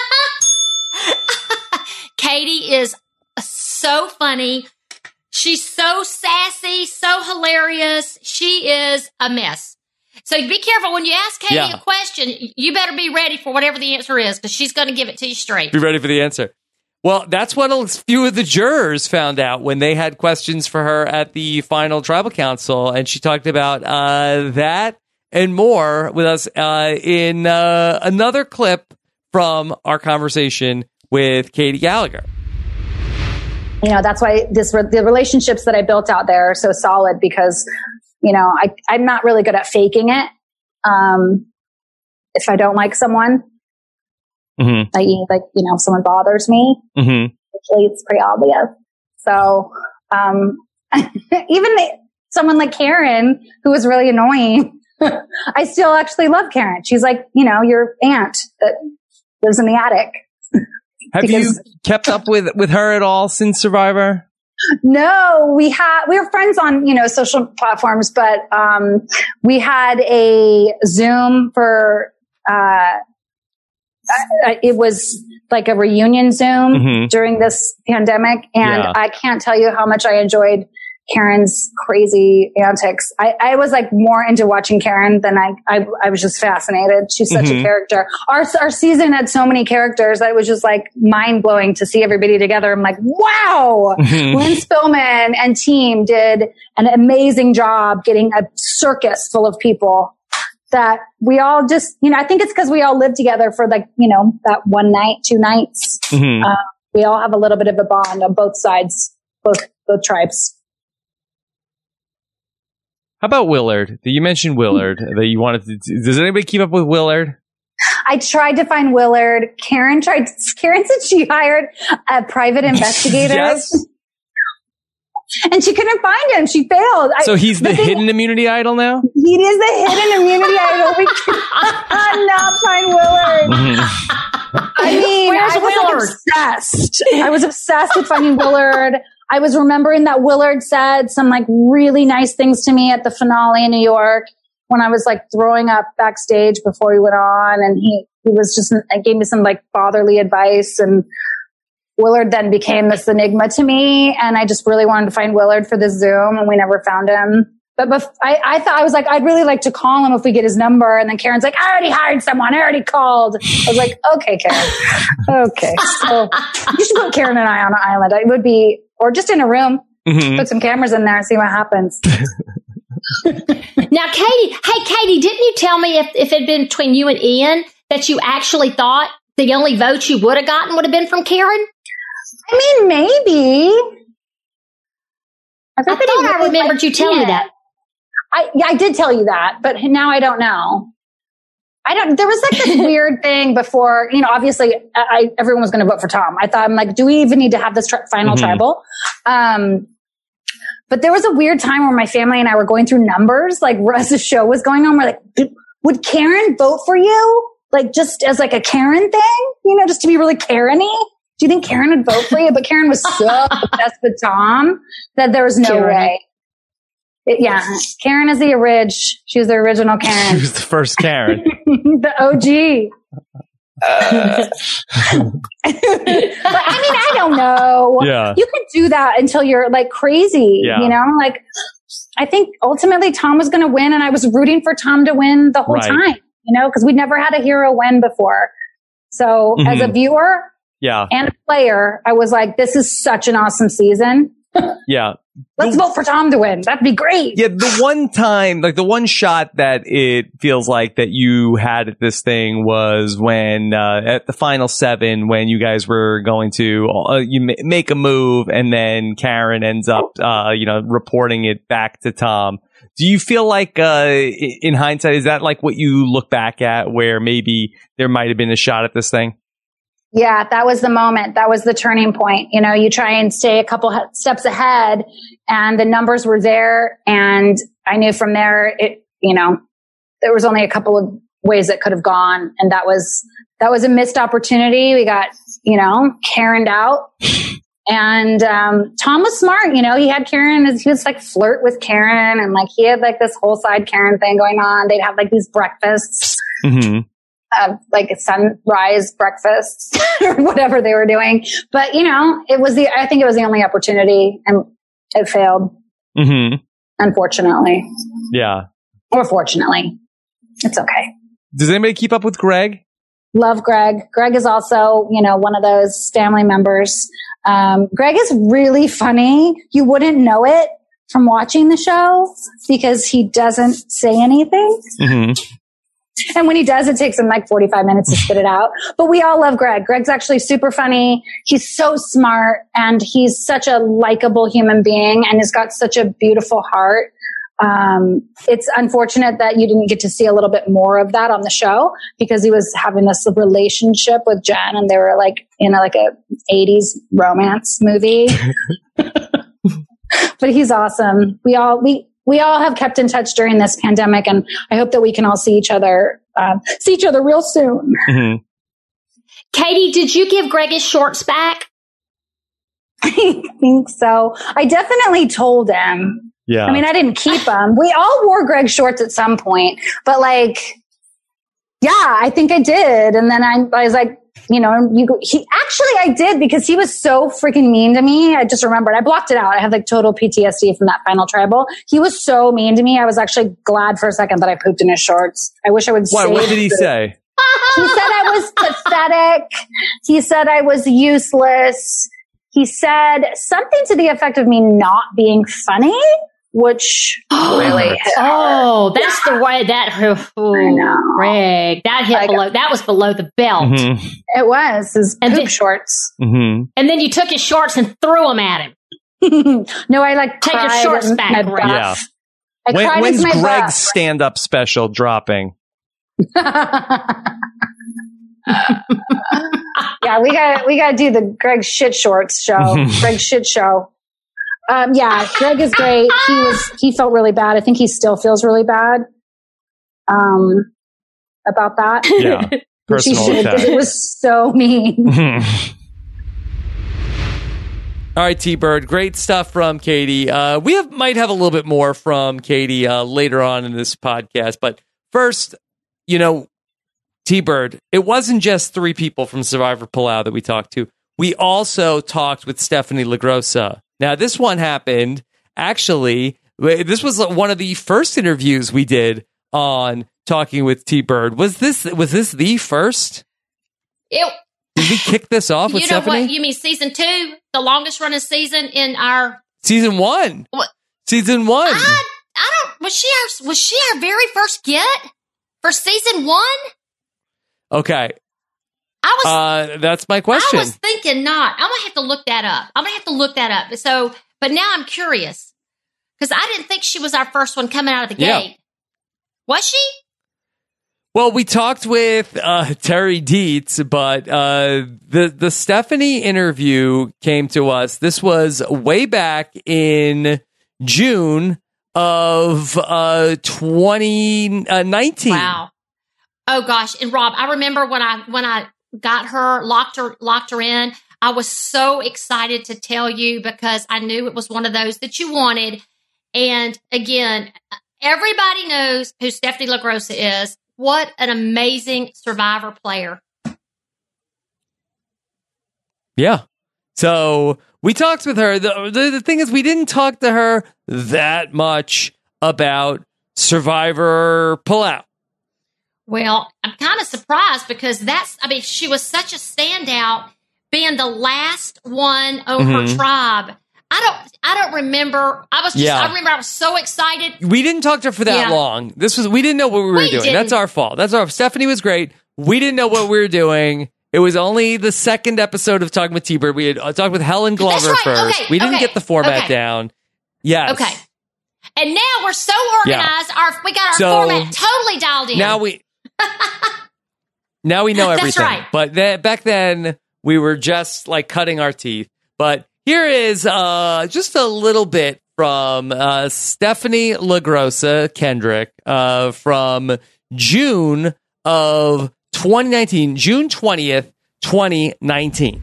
Katie is so funny. She's so sassy, so hilarious. She is a mess. So be careful when you ask Katie a question. You better be ready for whatever the answer is because she's going to give it to you straight. Be ready for the answer. Well, that's what a few of the jurors found out when they had questions for her at the final tribal council. And she talked about that and more with us in another clip from our conversation with Katie Gallagher. You know, that's why the relationships that I built out there are so solid because, you know, I'm not really good at faking it. If I don't like someone, mm-hmm. i.e. like, you know, if someone bothers me, mm-hmm. Actually it's pretty obvious. So, even someone like Karen, who was really annoying, I still actually love Karen. She's like, you know, your aunt that lives in the attic. Have you kept up with her at all since Survivor? No, we were friends on, you know, social platforms, but, we had a Zoom for, it was like a reunion Zoom mm-hmm. during this pandemic. And I can't tell you how much I enjoyed Karen's crazy antics. I was like more into watching Karen than I was just fascinated. She's such mm-hmm. a character. Our season had so many characters that it was just like mind blowing to see everybody together. I'm like, wow, mm-hmm. Lynn Spillman and team did an amazing job getting a circus full of people that we all just, you know, I think it's because we all lived together for like, you know, that one night, 2 nights. Mm-hmm. We all have a little bit of a bond on both sides, both tribes. How about Willard? You mentioned Willard that you wanted to. Does anybody keep up with Willard? I tried to find Willard. Karen said she hired a private investigator. Yes. And she couldn't find him. She failed. So he's the hidden immunity idol now? He is the hidden immunity idol. We cannot find Willard. Mm-hmm. I mean, I was obsessed with finding Willard. I was remembering that Willard said some like really nice things to me at the finale in New York when I was like throwing up backstage before he went on. And he was just, gave me some like fatherly advice. And Willard then became this enigma to me. And I just really wanted to find Willard for this Zoom and we never found him. But I thought, I was like, I'd really like to call him if we get his number. And then Karen's like, I already hired someone. I already called. I was like, okay, Karen. Okay. So you should put Karen and I on an island. It would be, or just in a room, mm-hmm. put some cameras in there and see what happens. Now, Katie, didn't you tell me if it had been between you and Ian that you actually thought the only vote you would have gotten would have been from Karen? I mean, maybe. I thought I remembered you telling me that. I did tell you that, but now I don't know. There was like this weird thing before, you know, obviously everyone was going to vote for Tom. I thought, I'm like, do we even need to have this final mm-hmm. tribal? But there was a weird time where my family and I were going through numbers, like as the show was going on, we're like, would Karen vote for you? Like just as like a Karen thing, you know, just to be really Karen-y? Do you think Karen would vote for you? But Karen was so obsessed with Tom that there was no way. Karen is the she was the original Karen. She was the first Karen. The OG. But I mean, I don't know. Yeah. You can do that until you're like crazy, you know? Like, I think ultimately Tom was going to win, and I was rooting for Tom to win the whole time, you know, because we'd never had a hero win before. So as a viewer and a player, I was like, this is such an awesome season. Yeah. Let's vote for Tom to win. That'd be great. Yeah, the one time, like the one shot that it feels like that you had at this thing was when at the final 7, when you guys were going to make a move, and then Karen ends up, reporting it back to Tom. Do you feel like, in hindsight, is that like what you look back at, where maybe there might have been a shot at this thing? Yeah, that was the moment. That was the turning point. You know, you try and stay a couple steps ahead, and the numbers were there. And I knew from there, there was only a couple of ways it could have gone. And that was a missed opportunity. We got, Karen'd out. And Tom was smart. You know, he had Karen, he was like flirt with Karen, and like he had like this whole side Karen thing going on. They'd have like these breakfasts. Mm-hmm. Like sunrise breakfasts or whatever they were doing. But, I think it was the only opportunity, and it failed. Mm-hmm. Unfortunately. Yeah. Or fortunately. It's okay. Does anybody keep up with Greg? Love Greg. Greg is also, one of those family members. Greg is really funny. You wouldn't know it from watching the show because he doesn't say anything. Mm-hmm. And when he does, it takes him like 45 minutes to spit it out. But we all love Greg. Greg's actually super funny. He's so smart, and he's such a likable human being, and has got such a beautiful heart. It's unfortunate that you didn't get to see a little bit more of that on the show, because he was having this relationship with Jen, and they were like in like a 80s romance movie. But he's awesome. We all have kept in touch during this pandemic, and I hope that we can all see each other real soon. Mm-hmm. Katie, did you give Greg his shorts back? I think so. I definitely told him. Yeah. I mean, I didn't keep them. We all wore Greg's shorts at some point, but I think I did. And then I was like, I did, because he was so freaking mean to me. I just remembered. I blocked it out. I had like total PTSD from that final tribal. He was so mean to me. I was actually glad for a second that I pooped in his shorts. I wish I would say. What did he say? He said I was pathetic. He said I was useless. He said something to the effect of me not being funny, which really hit hard. That's the way that Greg, that hit below. That was below the belt. Mm-hmm. It was his poop shorts. Mm-hmm. And then you took his shorts and threw them at him. No, I take your shorts back. Yeah. When's Greg's stand-up special dropping? Yeah, we got to do the Greg Shit Shorts show. Greg Shit Show. Greg is great. He felt really bad. I think he still feels really bad about that. Yeah, personal attack. Because it was so mean. All right, T-Bird, great stuff from Katie. We might have a little bit more from Katie later on in this podcast, but first, T-Bird, it wasn't just 3 people from Survivor Palau that we talked to. We also talked with Stephanie LaGrossa. Now, this one happened, actually, this was one of the first interviews we did on Talking with T-Bird. Was this the first? Did we kick this off with Stephanie? You know what? You mean season 2? The longest running season in our... Season 1. What? Season 1. I don't... Was she our very first get for season 1? Okay. That's my question. I was thinking not. I'm going to have to look that up. So, but now I'm curious, because I didn't think she was our first one coming out of the gate. Was she? Well, we talked with Terry Dietz, but the Stephanie interview came to us. This was way back in June of 2019. Wow. Oh gosh. And Rob, I remember when I got her, locked her in, I was so excited to tell you, because I knew it was one of those that you wanted. And again, everybody knows who Stephanie LaGrossa is. What an amazing Survivor player. Yeah. So we talked with her. The thing is, we didn't talk to her that much about Survivor Palau. Well, I'm kind of surprised because she was such a standout being the last one on her tribe. I don't remember. I remember I was so excited. We didn't talk to her for that long. We didn't know what we were doing. Didn't. That's our fault. Stephanie was great. We didn't know what we were doing. It was only the second episode of Talking with T-Bird. We had talked with Helen Glover first. Okay. We didn't get the format down. Yes. Okay. And now we're so organized. We got our format totally dialed in. Now we know everything. That's right. But back then, we were just like cutting our teeth. But here is just a little bit from Stephanie LaGrossa Kendrick from June of 2019, June 20th, 2019.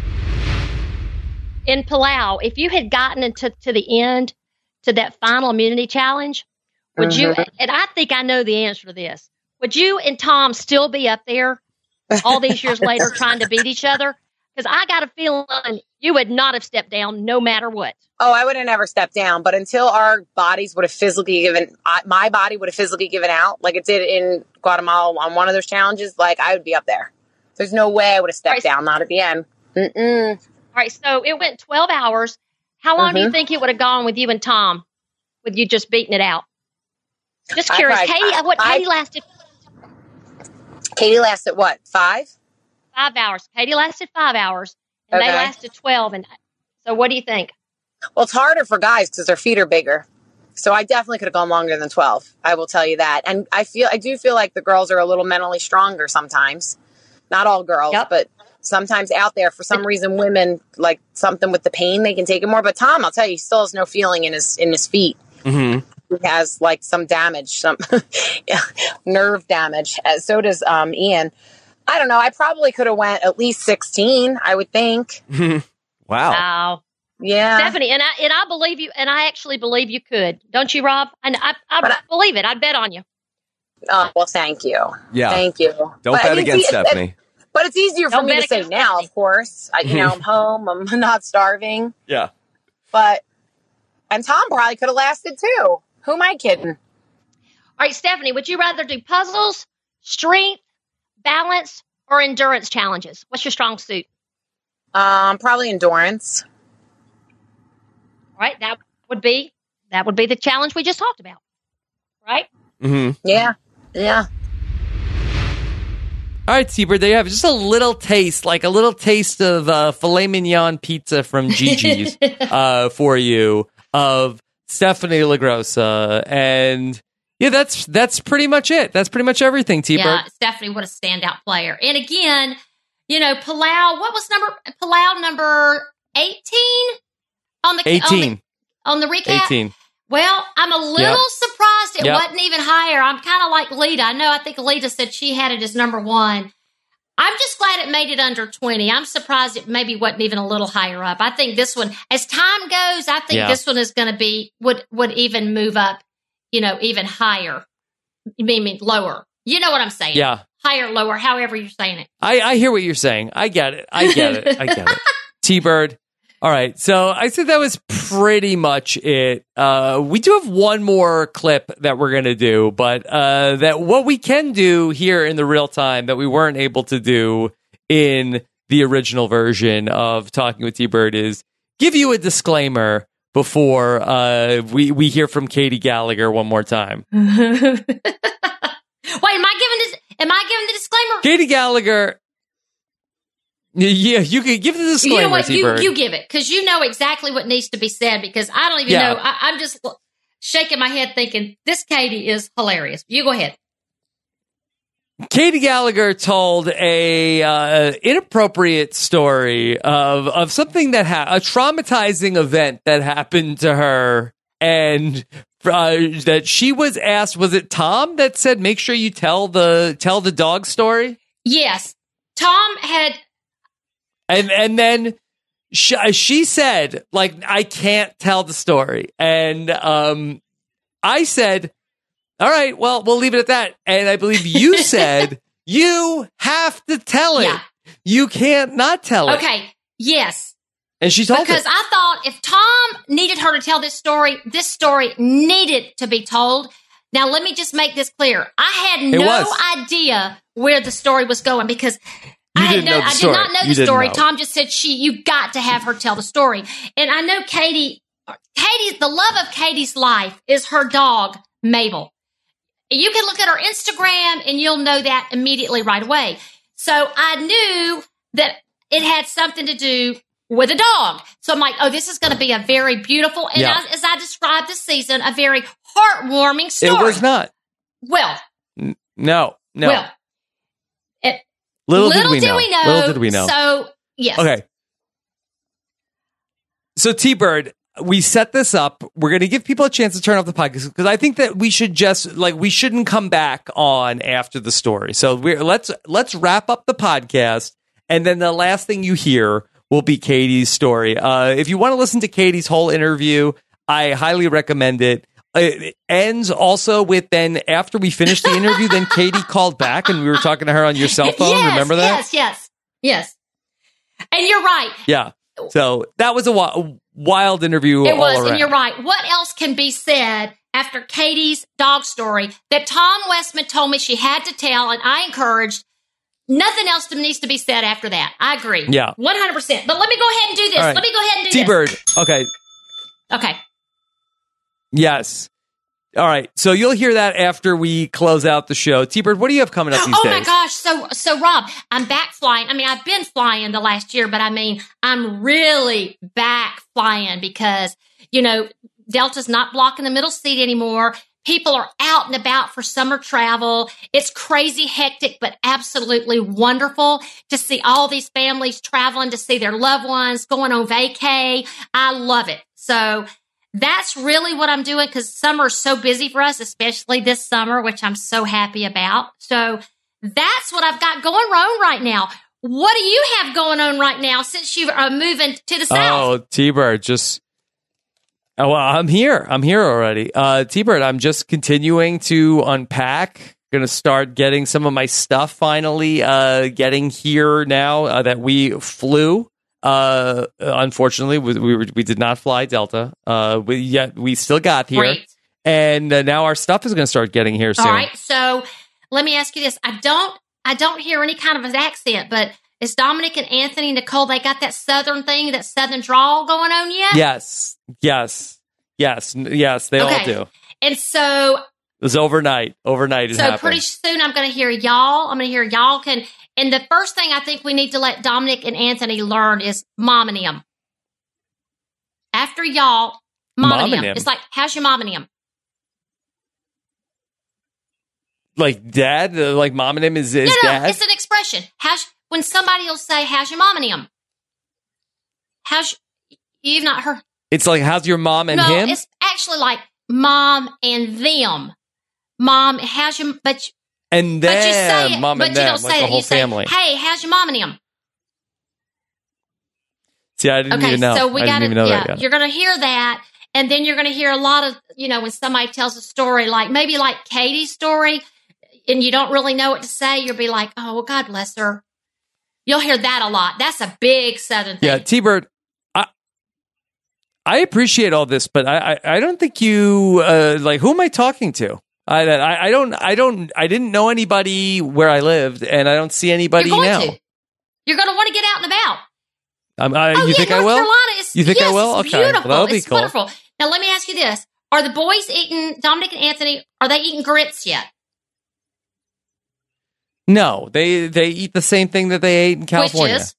In Palau, if you had gotten into the end, to that final immunity challenge, would you, and I think I know the answer to this, would you and Tom still be up there all these years later trying to beat each other? Because I got a feeling you would not have stepped down no matter what. Oh, I would have never stepped down. But until our bodies would have physically my body would have physically given out, like it did in Guatemala on one of those challenges, like I would be up there. There's no way I would have stepped down, not at the end. All right, so it went 12 hours. How long do you think it would have gone with you and Tom, with you just beating it out? Just curious. Katie lasted? Katie lasted what, 5? 5 hours. Katie lasted 5 hours, and they lasted 12. And so what do you think? Well, it's harder for guys because their feet are bigger. So I definitely could have gone longer than 12. I will tell you that. And I do feel like the girls are a little mentally stronger sometimes. Not all girls, but sometimes out there, for some reason, women like something with the pain, they can take it more. But Tom, I'll tell you, he still has no feeling in his feet. Mm-hmm. He has like some damage, some nerve damage. So does Ian. I don't know. I probably could have went at least 16, I would think. Wow. Yeah. Stephanie, and I believe you, and I actually believe you could. Don't you, Rob? And I believe it. I'd bet on you. Oh, well, thank you. Yeah. Thank you. Don't bet against Stephanie. But it's easier for me to say now, of course. I'm home. I'm not starving. Yeah. And Tom probably could have lasted too. Who am I kidding? All right, Stephanie, would you rather do puzzles, strength, balance, or endurance challenges? What's your strong suit? Probably endurance. All right, that would be the challenge we just talked about. Right? Mm-hmm. Yeah. All right, T-Bird, there you have it. Just a little taste of filet mignon pizza from Gigi's for you, of Stephanie LaGrossa. And yeah, that's pretty much it. That's pretty much everything, T-Bird. Yeah, Stephanie, what a standout player. And again, Palau, Palau number 18 on the 18 on the recap? 18. Well, I'm a little surprised it wasn't even higher. I'm kind of like Lita. I think Lita said she had it as number 1. I'm just glad it made it under 20. I'm surprised it maybe wasn't even a little higher up. I think this one, as time goes, I think this one is going to be, would even move up, even higher. You mean lower. You know what I'm saying? Yeah. Higher, lower, however you're saying it. I hear what you're saying. I get it. T-Bird. All right, so I said that was pretty much it. We do have one more clip that we're going to do, but that what we can do here in the real time that we weren't able to do in the original version of Talking with T-Bird is give you a disclaimer before we hear from Katie Gallagher one more time. Wait, am I giving the disclaimer? Katie Gallagher... Yeah, you could give the disclaimer. You know what? T-Bird. You give it, because you know exactly what needs to be said, because I don't even know. I'm just shaking my head thinking, this Katie is hilarious. You go ahead. Katie Gallagher told a inappropriate story of something that a traumatizing event that happened to her, and that she was asked. Was it Tom that said, "Make sure you tell the dog story"? Yes, Tom had. And then She said, like, I can't tell the story. And I said, all right, well, we'll leave it at that. And I believe you said, you have to tell it. Yeah. You can't not tell it. Okay, yes. And she told because I thought if Tom needed her to tell this story needed to be told. Now, let me just make this clear. I had no idea where the story was going because I did not know the story. Tom just said, you got to have her tell the story. And I know the love of Katie's life is her dog, Mabel. You can look at her Instagram and you'll know that immediately right away. So I knew that it had something to do with a dog. So I'm like, oh, this is going to be a very beautiful, and as I described this season, a very heartwarming story. It was not. Well. No. Well. Little did we know. Little did we know. So, yes. Okay. So, T-Bird, we set this up. We're going to give people a chance to turn off the podcast because I think that we should we shouldn't come back on after the story. So, let's wrap up the podcast, and then the last thing you hear will be Katie's story. If you want to listen to Katie's whole interview, I highly recommend it. It ends also with then after we finished the interview, then Katie called back and we were talking to her on your cell phone. Yes, remember that? Yes. And you're right. Yeah. So that was a wild interview. It was, around. And you're right. What else can be said after Katie's dog story that Tom Westman told me she had to tell, and I encouraged? Nothing else needs to be said after that. I agree. Yeah. 100%. But let me go ahead and do this. Right. Let me go ahead and do T-Bird. this. Okay. Yes. All right. So you'll hear that after we close out the show. T-Bird, what do you have coming up these days? Oh, my gosh. So, Rob, I'm back flying. I mean, I've been flying the last year, but I mean, I'm really back flying because, Delta's not blocking the middle seat anymore. People are out and about for summer travel. It's crazy hectic, but absolutely wonderful to see all these families traveling to see their loved ones, going on vacay. I love it. So that's really what I'm doing because summer is so busy for us, especially this summer, which I'm so happy about. So that's what I've got going on right now. What do you have going on right now since you are moving to the South? Oh, T-Bird, well, I'm here. I'm here already. T-Bird, I'm just continuing to unpack. Going to start getting some of my stuff finally getting here now that we flew. Unfortunately, we did not fly Delta. We still got here. Great. And now our stuff is going to start getting here soon. All right. So let me ask you this. I don't hear any kind of an accent, but is Dominic and Anthony, Nicole, they got that Southern thing, that Southern drawl going on yet? Yes. They all do. And so it was overnight. Overnight it happened. So pretty soon I'm going to hear y'all. And the first thing I think we need to let Dominic and Anthony learn is momonym. After y'all, momonym. It's like, how's your momonym? Like dad? Like momonym is no, dad? It's an expression. When somebody will say, how's your momonym? You've not heard. It's like, how's your mom and him? No, it's actually like mom and them. Mom, how's your... And then but you say it, mom and them, you don't like say the it. whole You say, family. hey, how's your mom and him? See, I didn't even know. So we got to, that yet. You're going to hear that. And then you're going to hear a lot of, when somebody tells a story, like maybe like Katie's story, and you don't really know what to say, you'll be like, oh, well, God bless her. You'll hear that a lot. That's a big Southern thing. Yeah, T-Bird, I appreciate all this, but I don't think you, who am I talking to? I didn't know anybody where I lived, and I don't see anybody now. You're going to want to get out and about. You think I will? You think I will? It's okay, beautiful. Well, that'll be it's cool. Wonderful. Now, let me ask you this. Are the boys eating, Dominic and Anthony, are they eating grits yet? No, they eat the same thing that they ate in California. Which is?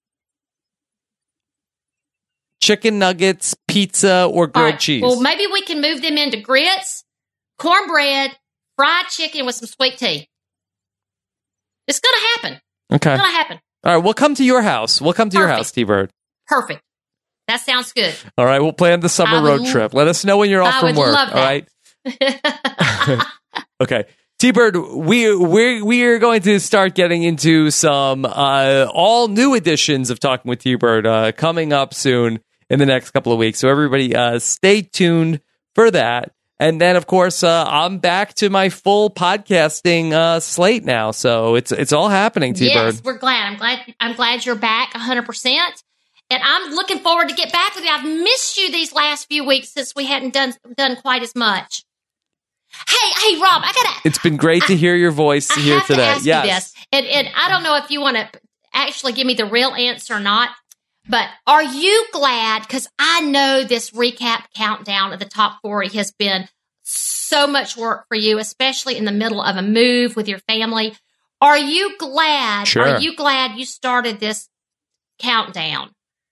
Chicken nuggets, pizza, or grilled cheese. Well, maybe we can move them into grits, cornbread, fried chicken with some sweet tea. It's going to happen. Okay. It's going to happen. All right, we'll come to your house. We'll come to your house, T-Bird. Perfect. That sounds good. All right, we'll plan the summer road trip. Let us know when you're off from work. Love that. All right. Okay. T-Bird, we are going to start getting into some all new editions of Talking with T-Bird coming up soon in the next couple of weeks. So everybody stay tuned for that. And then, of course, I'm back to my full podcasting slate now. So it's all happening, T-Bird. Yes, we're glad. I'm glad you're back 100%. And I'm looking forward to get back with you. I've missed you these last few weeks since we hadn't done quite as much. Hey, Rob, It's been great to hear your voice here today. I have to ask you this, and I don't know if you want to actually give me the real answer or not, but are you glad? Because I know this recap countdown of the top 40 has been so much work for you, especially in the middle of a move with your family. Are you glad? Sure. Are you glad you started this countdown?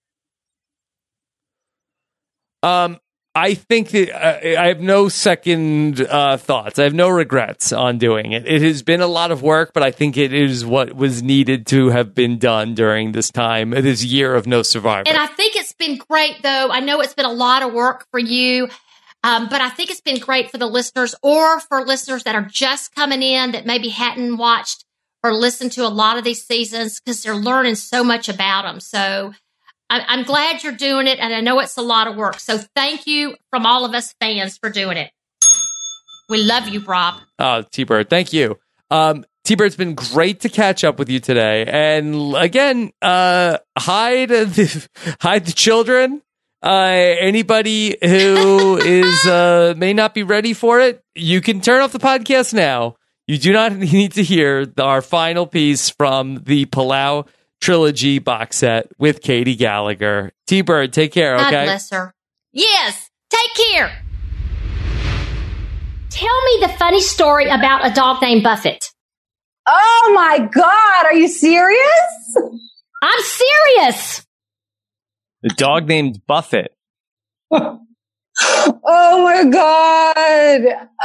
I think that I have no second thoughts. I have no regrets on doing it. It has been a lot of work, but I think it is what was needed to have been done during this time, this year of No Survivor. And I think it's been great, though. I know it's been a lot of work for you, but I think it's been great for the listeners or for listeners that are just coming in that maybe hadn't watched or listened to a lot of these seasons because they're learning so much about them. So I'm glad you're doing it, and I know it's a lot of work. So thank you from all of us fans for doing it. We love you, Rob. T-Bird, thank you. T-Bird, it's been great to catch up with you today. And again, hide the children. Anybody who is may not be ready for it, you can turn off the podcast now. You do not need to hear our final piece from the Palau Trilogy box set with Katie Gallagher. T-Bird, take care, okay? God bless her. Yes, take care. Tell me the funny story about a dog named Buffett. Oh my God, are you serious? I'm serious. The dog named Buffett. Oh my God.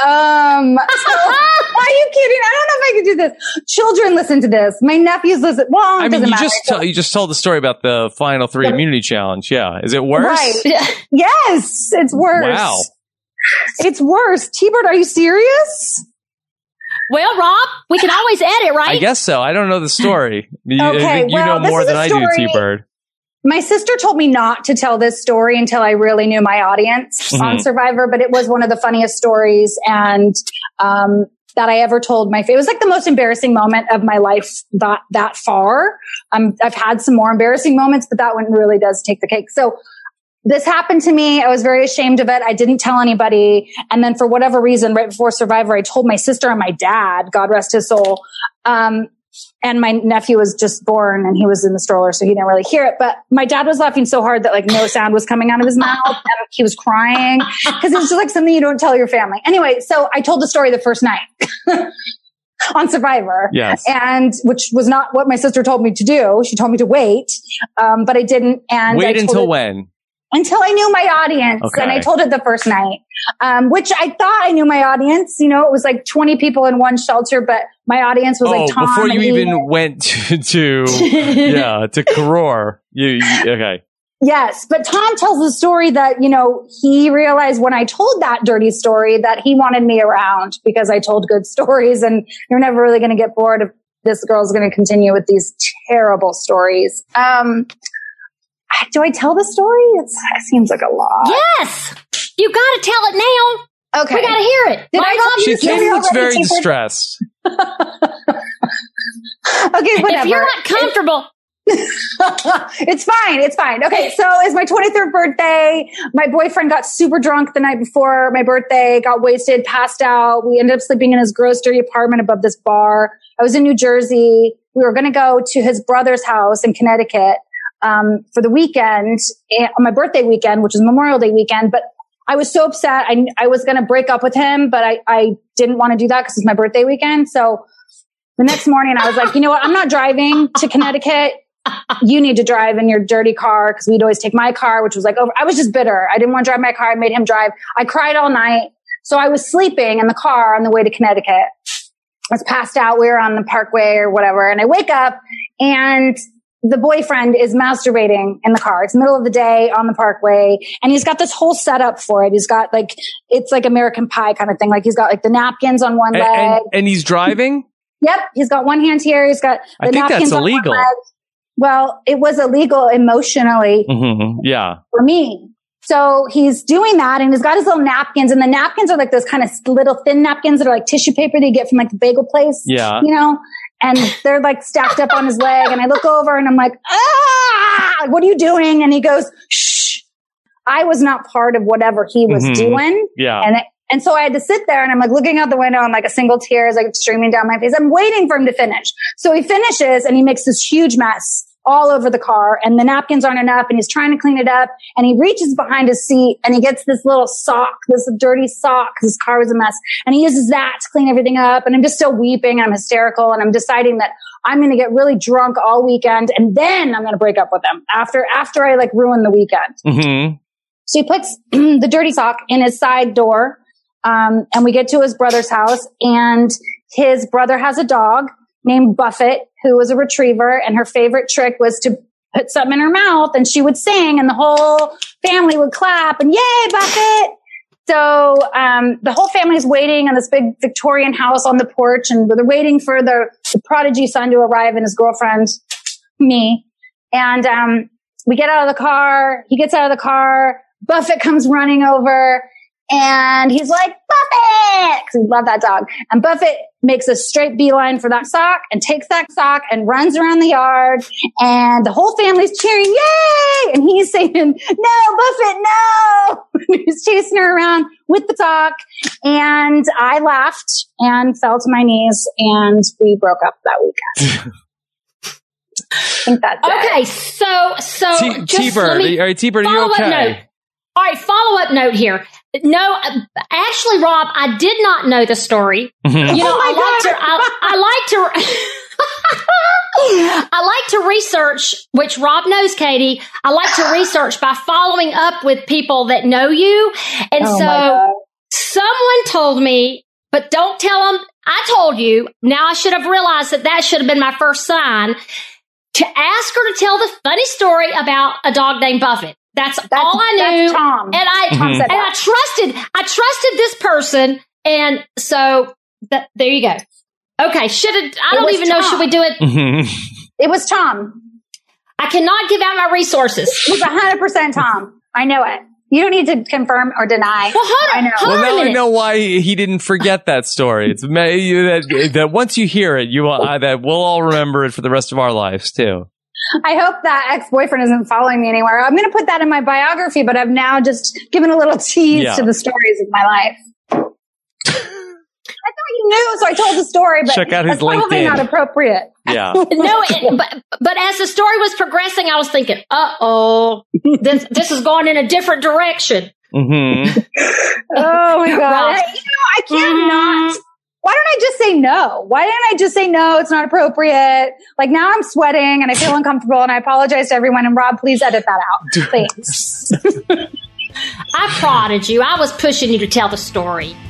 Are you kidding? I don't know if I can do this. Children listen to this. My nephews listen. Well, it doesn't matter. You just told the story about the final 3 immunity challenge. Yeah. Is it worse? Right. Yes, it's worse. Wow. It's worse. T-Bird, are you serious? Well, Rob, we can always edit, right? I guess so. I don't know the story. Okay, I think you know more than I do, T-Bird. My sister told me not to tell this story until I really knew my audience on Survivor, but it was one of the funniest stories and that I ever told it was like the most embarrassing moment of my life that far. I've had some more embarrassing moments, but that one really does take the cake. So this happened to me. I was very ashamed of it. I didn't tell anybody. And then for whatever reason, right before Survivor, I told my sister and my dad, God rest his soul. And my nephew was just born and he was in the stroller, so he didn't really hear it. But my dad was laughing so hard that like no sound was coming out of his mouth and he was crying because it was just like something you don't tell your family. Anyway, so I told the story the first night on Survivor. Yes. And which was not what my sister told me to do. She told me to wait. But I didn't. And wait until when? Until I knew my audience. Okay. And I told it the first night, which I thought I knew my audience. You know, it was like 20 people in one shelter, but my audience was like Tom. Before you even went to Karor. Okay. Yes. But Tom tells the story that, you know, he realized when I told that dirty story that he wanted me around because I told good stories and you're never really going to get bored if this girl's going to continue with these terrible stories. Do I tell the story? It seems like a lot. Yes. You got to tell it now. Okay. We got to hear it. Katie looks very distressed. Okay, whatever. If you're not comfortable. It's fine. It's fine. Okay. So it's my 23rd birthday. My boyfriend got super drunk the night before my birthday, got wasted, passed out. We ended up sleeping in his gross dirty apartment above this bar. I was in New Jersey. We were going to go to his brother's house in Connecticut for the weekend, on my birthday weekend, which is Memorial Day weekend. But I was so upset. I was going to break up with him, but I didn't want to do that because it's my birthday weekend. So the next morning I was like, you know what? I'm not driving to Connecticut. You need to drive in your dirty car because we'd always take my car, which was like, I was just bitter. I didn't want to drive my car. I made him drive. I cried all night. So I was sleeping in the car on the way to Connecticut. I was passed out. We were on the parkway or whatever. And I wake up and the boyfriend is masturbating in the car. It's the middle of the day on the parkway, and he's got this whole setup for it. He's got like, it's like American Pie kind of thing. Like he's got like the napkins on one leg. And he's driving? Yep. He's got one hand here. He's got the napkins that's illegal. on one leg. Well, it was illegal emotionally for me. So he's doing that, and he's got his little napkins, and the napkins are like those kind of little thin napkins that are like tissue paper that you get from like the bagel place. Yeah. You know? And they're like stacked up on his leg, and I look over and I'm like, what are you doing? And he goes, shh. I was not part of whatever he was doing. Yeah. And so I had to sit there, and I'm like looking out the window, and like a single tear is like streaming down my face. I'm waiting for him to finish. So he finishes, and he makes this huge mess all over the car, and the napkins aren't enough, and he's trying to clean it up, and he reaches behind his seat, and he gets this little sock, this dirty sock, because his car was a mess, and he uses that to clean everything up, and I'm just still weeping, and I'm hysterical, and I'm deciding that I'm going to get really drunk all weekend, and then I'm going to break up with him after I like ruin the weekend. So he puts the dirty sock in his side door, and we get to his brother's house, and his brother has a dog named Buffett, who was a retriever, and her favorite trick was to put something in her mouth, and she would sing, and the whole family would clap, and yay, Buffett! So the whole family's waiting on this big Victorian house on the porch, and they're waiting for the prodigy son to arrive and his girlfriend, me. And we get out of the car. He gets out of the car. Buffett comes running over, and he's like, Buffett! Because we love that dog. And Buffett makes a straight beeline for that sock and takes that sock and runs around the yard. And the whole family's cheering, yay! And he's saying, no, Buffett, no! And he's chasing her around with the sock. And I laughed and fell to my knees, and we broke up that weekend. I think that's okay, it. So T-Bird, are you okay? All right, follow-up note here. No, actually, Rob, I did not know the story. You know, I like to research, which Rob knows, Katie. I like to research by following up with people that know you. And someone told me, but don't tell them I told you. Now I should have realized that should have been my first sign to ask her to tell the funny story about a dog named Buffett. That's all I knew. That's Tom. And I trusted this person. And so there you go. Okay. I don't even know. Should we do it? It was Tom. I cannot give out my resources. It was 100% Tom. I know it. You don't need to confirm or deny. Well, hold on. Well, now I know why he didn't forget that story. It's that once you hear it, that we'll all remember it for the rest of our lives too. I hope that ex-boyfriend isn't following me anywhere. I'm going to put that in my biography, but I've now just given a little tease to the stories of my life. I thought you knew, so I told the story, but check out his that's probably LinkedIn. Not appropriate. Yeah. But as the story was progressing, I was thinking, this is going in a different direction. Oh my God. I can't not. Why don't I just say no? Why didn't I just say no? It's not appropriate. Like now I'm sweating and I feel uncomfortable, and I apologize to everyone. And Rob, please edit that out. Thanks. I prodded you. I was pushing you to tell the story.